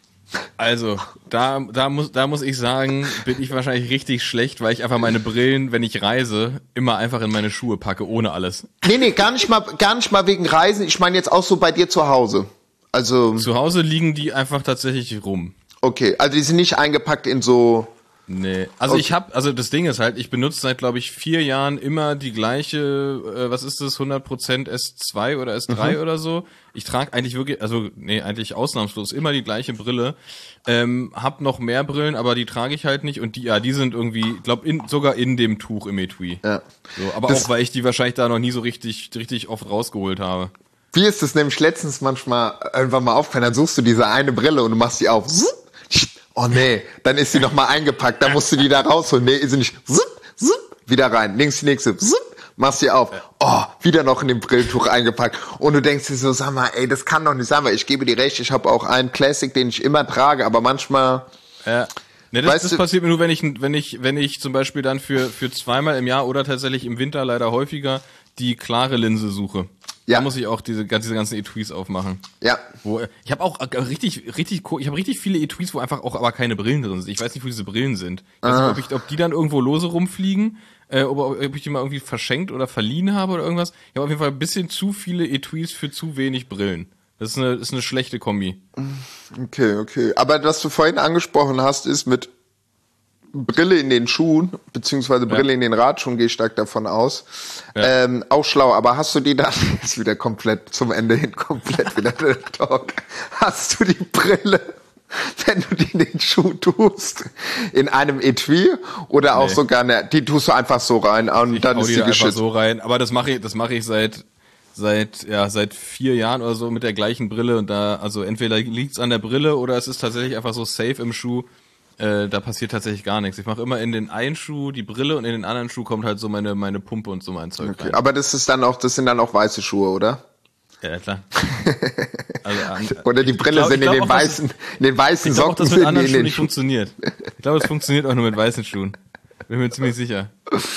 Speaker 1: Also, da muss ich sagen, bin ich wahrscheinlich richtig schlecht, weil ich einfach meine Brillen, wenn ich reise, immer einfach in meine Schuhe packe, ohne alles.
Speaker 2: Nee, gar nicht mal wegen Reisen. Ich meine jetzt auch so bei dir zu Hause. Also.
Speaker 1: Zu Hause liegen die einfach tatsächlich rum.
Speaker 2: Okay, also die sind nicht eingepackt in so.
Speaker 1: Nee, also okay. Das Ding ist halt, ich benutze seit, glaube ich, 4 Jahren immer die gleiche, was ist das, 100% S2 oder S3 oder so. Ich trage eigentlich wirklich, eigentlich ausnahmslos immer die gleiche Brille. Hab noch mehr Brillen, aber die trage ich halt nicht und die sind irgendwie, sogar in dem Tuch im Etui. Ja. So, aber auch, weil ich die wahrscheinlich da noch nie so richtig oft rausgeholt habe.
Speaker 2: Wie ist das nämlich letztens manchmal irgendwann mal aufgefallen, dann suchst du diese eine Brille und du machst die auf. Oh nee, dann ist sie nochmal eingepackt, dann musst du die da rausholen. Nee, ist sie nicht. Wieder rein, links die nächste. Machst sie auf. Oh, wieder noch in dem Brilltuch eingepackt. Und du denkst dir so, sag mal, ey, das kann doch nicht sein, weil ich gebe dir recht, ich habe auch einen Classic, den ich immer trage, aber manchmal...
Speaker 1: Ja. Ne, das passiert mir nur, wenn ich zum Beispiel dann für zweimal im Jahr oder tatsächlich im Winter leider häufiger die klare Linse suche. Ja. Da muss ich auch diese ganzen Etuis aufmachen. Ja. Ich habe auch richtig viele Etuis, wo einfach auch aber keine Brillen drin sind. Ich weiß nicht, wo diese Brillen sind. Ich weiß nicht, ob die dann irgendwo lose rumfliegen, ob ich die mal irgendwie verschenkt oder verliehen habe oder irgendwas. Ich habe auf jeden Fall ein bisschen zu viele Etuis für zu wenig Brillen. Das ist eine schlechte Kombi.
Speaker 2: Okay. Aber was du vorhin angesprochen hast, ist mit Brille in den Schuhen, beziehungsweise Brille in den Radschuhen, gehe ich stark davon aus. Ja. Auch schlau, aber hast du die dann, ist wieder komplett zum Ende hin, komplett wieder der Talk. Hast du die Brille, wenn du die in den Schuh tust, in einem Etui oder auch sogar, die tust du einfach so rein und dann ist sie geschützt?
Speaker 1: Einfach so rein, aber das mache ich seit 4 Jahren oder so mit der gleichen Brille und also entweder liegt's an der Brille oder es ist tatsächlich einfach so safe im Schuh. Da passiert tatsächlich gar nichts. Ich mache immer in den einen Schuh die Brille und in den anderen Schuh kommt halt so meine Pumpe und so mein Zeug rein.
Speaker 2: Aber das sind dann auch weiße Schuhe, oder?
Speaker 1: Ja, klar.
Speaker 2: Oder die Brille sind in den weißen Socken. Ich glaube auch,
Speaker 1: dass mit anderen Schuhen nicht funktioniert. Ich glaube, es funktioniert auch nur mit weißen Schuhen. Bin mir ziemlich sicher.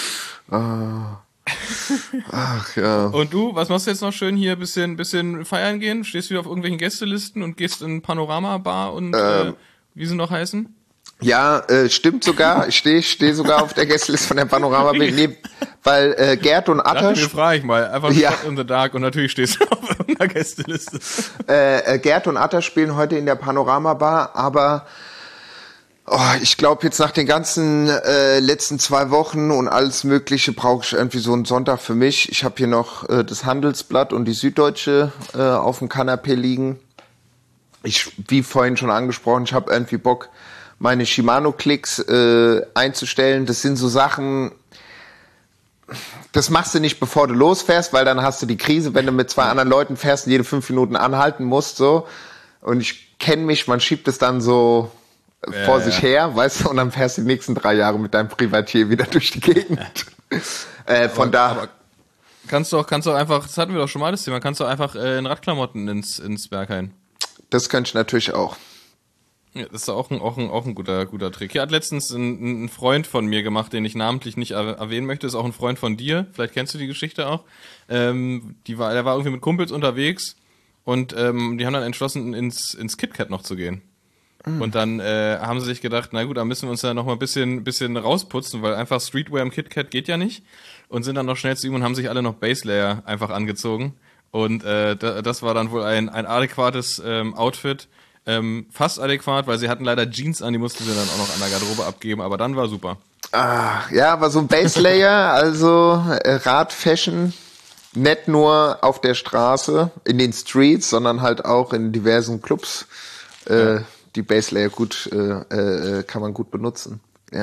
Speaker 2: Ach ja.
Speaker 1: Und du, was machst du jetzt noch schön hier? Bisschen feiern gehen? Stehst du wieder auf irgendwelchen Gästelisten und gehst in Panorama-Bar und wie sie noch heißen?
Speaker 2: Ja, stimmt sogar. Ich stehe sogar auf der Gästeliste von der Panorama, weil Gerd und Attasch.
Speaker 1: Mir frage ich mal, einfach Shot in the Dark und natürlich stehst du auf einer Gästeliste.
Speaker 2: Gerd und Attasch spielen heute in der Panorama Bar, aber ich glaube jetzt nach den ganzen letzten 2 Wochen und alles Mögliche brauche ich irgendwie so einen Sonntag für mich. Ich habe hier noch das Handelsblatt und die Süddeutsche auf dem Kanapee liegen. Wie vorhin schon angesprochen, ich habe irgendwie Bock, meine Shimano-Klicks einzustellen. Das sind so Sachen, das machst du nicht, bevor du losfährst, weil dann hast du die Krise, wenn du mit 2 anderen Leuten fährst und jede 5 Minuten anhalten musst. So. Und ich kenne mich, man schiebt es dann so vor sich her, weißt du, und dann fährst du die nächsten 3 Jahre mit deinem Privatier wieder durch die Gegend. Aber
Speaker 1: kannst du auch einfach, das hatten wir doch schon mal das Thema, kannst du einfach in Radklamotten ins Berghain.
Speaker 2: Das könnte ich natürlich auch.
Speaker 1: Ja, das ist auch ein guter Trick. Hier hat letztens ein Freund von mir gemacht, den ich namentlich nicht erwähnen möchte, ist auch ein Freund von dir. Vielleicht kennst du die Geschichte auch. Der war irgendwie mit Kumpels unterwegs und die haben dann entschlossen, ins KitKat noch zu gehen. Und dann haben sie sich gedacht, na gut, da müssen wir uns ja noch mal ein bisschen rausputzen, weil einfach Streetwear im KitKat geht ja nicht. Und sind dann noch schnell zu ihm und haben sich alle noch Baselayer einfach angezogen. Und das war dann wohl ein adäquates Outfit. Fast adäquat, weil sie hatten leider Jeans an, die mussten sie dann auch noch an der Garderobe abgeben, aber dann war super.
Speaker 2: Ja, aber so ein Baselayer, also Radfashion, nicht nur auf der Straße, in den Streets, sondern halt auch in diversen Clubs. Die Baselayer kann man gut benutzen. Ja.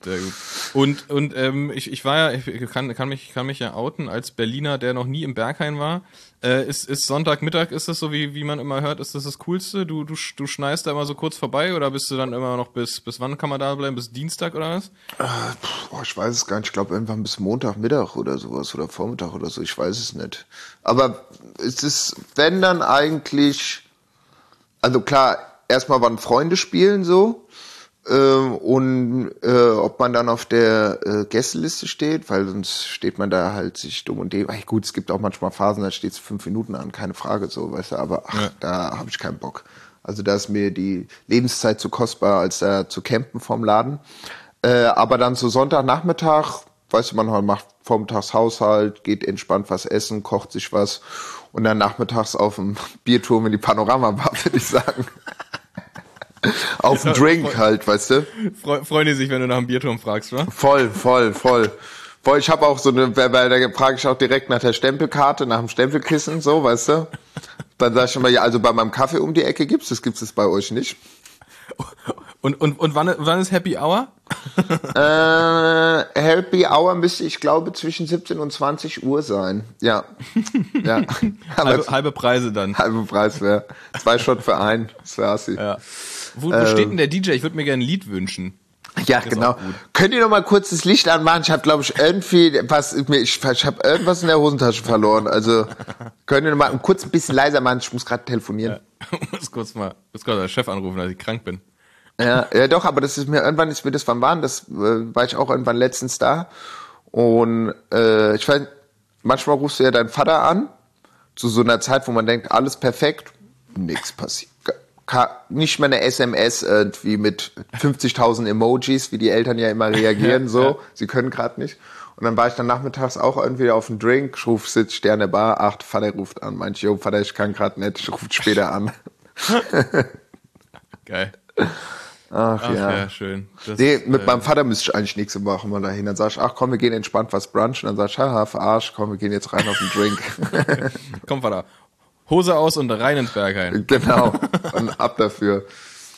Speaker 1: Sehr gut. Und ich war ja, ich kann mich ja outen als Berliner, der noch nie im Berghain war. Ist Sonntagmittag, ist das so, wie man immer hört, ist das Coolste? Du schneist da immer so kurz vorbei oder bist du dann immer noch bis wann kann man da bleiben? Bis Dienstag oder was?
Speaker 2: Ich weiß es gar nicht. Ich glaube irgendwann bis Montagmittag oder sowas oder Vormittag oder so. Ich weiß es nicht. Aber es ist, wenn dann eigentlich, also klar, erstmal wann Freunde spielen so. Und ob man dann auf der Gästeliste steht, weil sonst steht man da halt sich dumm und dämlich. Gut, es gibt auch manchmal Phasen, da steht es 5 Minuten an, keine Frage so, weißt du, aber da habe ich keinen Bock. Also da ist mir die Lebenszeit zu kostbar, als da zu campen vom Laden. Aber dann so Sonntagnachmittag, weißt du, man macht vormittags Haushalt, geht entspannt was essen, kocht sich was und dann nachmittags auf dem Bierturm in die Panoramabar, würde ich sagen. Auf den Drink halt, weißt du?
Speaker 1: Freuen die sich, wenn du nach dem Bierturm fragst, wa?
Speaker 2: Voll. Ich habe auch so eine, weil da frage ich auch direkt nach der Stempelkarte, nach dem Stempelkissen, so, weißt du? Dann sag ich immer, ja, also bei meinem Kaffee um die Ecke gibt's es bei euch nicht.
Speaker 1: Und wann ist Happy Hour?
Speaker 2: Happy Hour müsste, ich glaube, zwischen 17 und 20 Uhr sein. Ja.
Speaker 1: halbe Preise dann.
Speaker 2: Halbe Preis wäre 2 Shot für einen. Das wäre assi.
Speaker 1: Ja. Wo steht denn der DJ? Ich würde mir gerne ein Lied wünschen.
Speaker 2: Ja, genau. Könnt ihr noch mal kurz das Licht anmachen? Ich habe, glaube ich, irgendwie ich habe irgendwas in der Hosentasche verloren. Also könnt ihr noch mal kurz ein bisschen leiser machen? Ich muss gerade telefonieren.
Speaker 1: Ja. muss kurz der Chef anrufen, als ich krank bin.
Speaker 2: Ja, doch, aber das ist mir irgendwann, wann war das? War ich auch irgendwann letztens da. Und ich weiß, manchmal rufst du ja deinen Vater an, zu so einer Zeit, wo man denkt, alles perfekt, nichts passiert. Nicht mal eine SMS irgendwie mit 50.000 Emojis, wie die Eltern ja immer reagieren, so. Ja. Sie können gerade nicht. Und dann war ich dann nachmittags auch irgendwie auf einen Drink, ich ruf, sitz Sterne Bar, Vater ruft an. Meinte, jo, Vater, ich kann gerade nicht, ich rufe später an.
Speaker 1: Geil.
Speaker 2: Ach ja,
Speaker 1: schön.
Speaker 2: Mit meinem Vater müsste ich eigentlich nächste Woche mal dahin. Dann sag ich, ach komm, wir gehen entspannt was brunchen. Dann sag ich, haha, verarscht, komm, wir gehen jetzt rein auf den Drink.
Speaker 1: Komm, Vater. Hose aus und rein ins Berghain.
Speaker 2: Genau. Und ab dafür.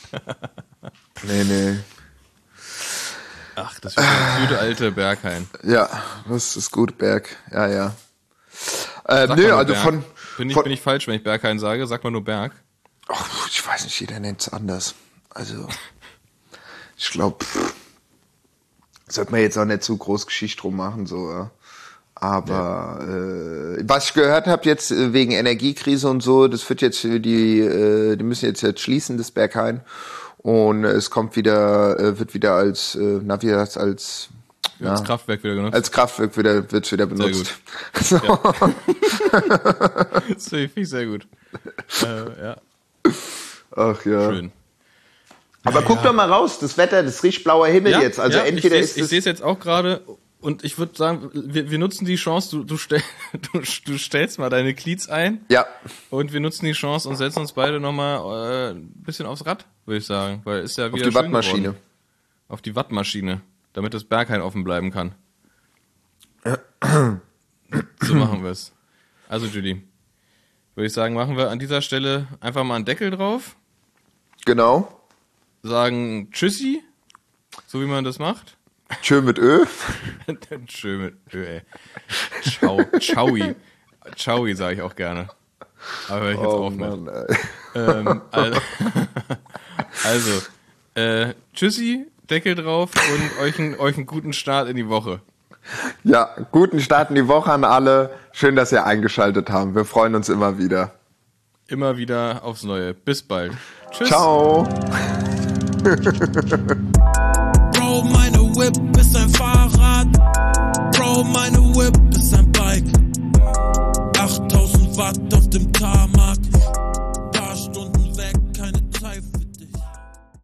Speaker 2: Nee.
Speaker 1: Ach, das ist der gute alte Berghain.
Speaker 2: Ja, das ist gut, Berg. Ja. Also
Speaker 1: Berg.
Speaker 2: von...
Speaker 1: Bin ich falsch, wenn ich Berghain sage? Sag mal nur Berg.
Speaker 2: Ich weiß nicht, jeder nennt es anders. Also, ich glaube, sollte man jetzt auch nicht zu groß Geschichte drum machen, so, ja. Aber was ich gehört habe jetzt wegen Energiekrise und so, das wird jetzt die müssen jetzt schließen, das Berghain. Und es kommt wird wieder als
Speaker 1: Kraftwerk wieder genutzt.
Speaker 2: Als Kraftwerk wird's wieder benutzt.
Speaker 1: Sehr gut. So. Ja. Das finde ich sehr gut. Ja.
Speaker 2: Ach ja.
Speaker 1: Schön.
Speaker 2: Aber guck doch mal raus, das Wetter, das riecht blauer Himmel jetzt. Also entweder
Speaker 1: ich sehe es jetzt auch gerade und ich würde sagen, wir nutzen die Chance, du stellst mal deine Cleats ein.
Speaker 2: Ja.
Speaker 1: Und wir nutzen die Chance und setzen uns beide nochmal ein bisschen aufs Rad, würde ich sagen. Weil ist ja wieder
Speaker 2: auf die Wattmaschine.
Speaker 1: Geworden. Auf die Wattmaschine, damit das Berghain offen bleiben kann. So machen wir es. Also Judy, würde ich sagen, machen wir an dieser Stelle einfach mal einen Deckel drauf.
Speaker 2: Genau.
Speaker 1: Sagen Tschüssi, so wie man das macht.
Speaker 2: Tschö mit Ö.
Speaker 1: Tschö mit Ö, ey. Ciao sage ich auch gerne. Aber hör ich jetzt auf mit. Also, Tschüssi, Deckel drauf und euch einen guten Start in die Woche.
Speaker 2: Ja, guten Start in die Woche an alle. Schön, dass ihr eingeschaltet habt. Wir freuen uns immer wieder.
Speaker 1: Immer wieder aufs Neue. Bis bald. Tschüss.
Speaker 2: Ciao.
Speaker 3: Bro, meine Whip ist ein Fahrrad. Bro, meine Whip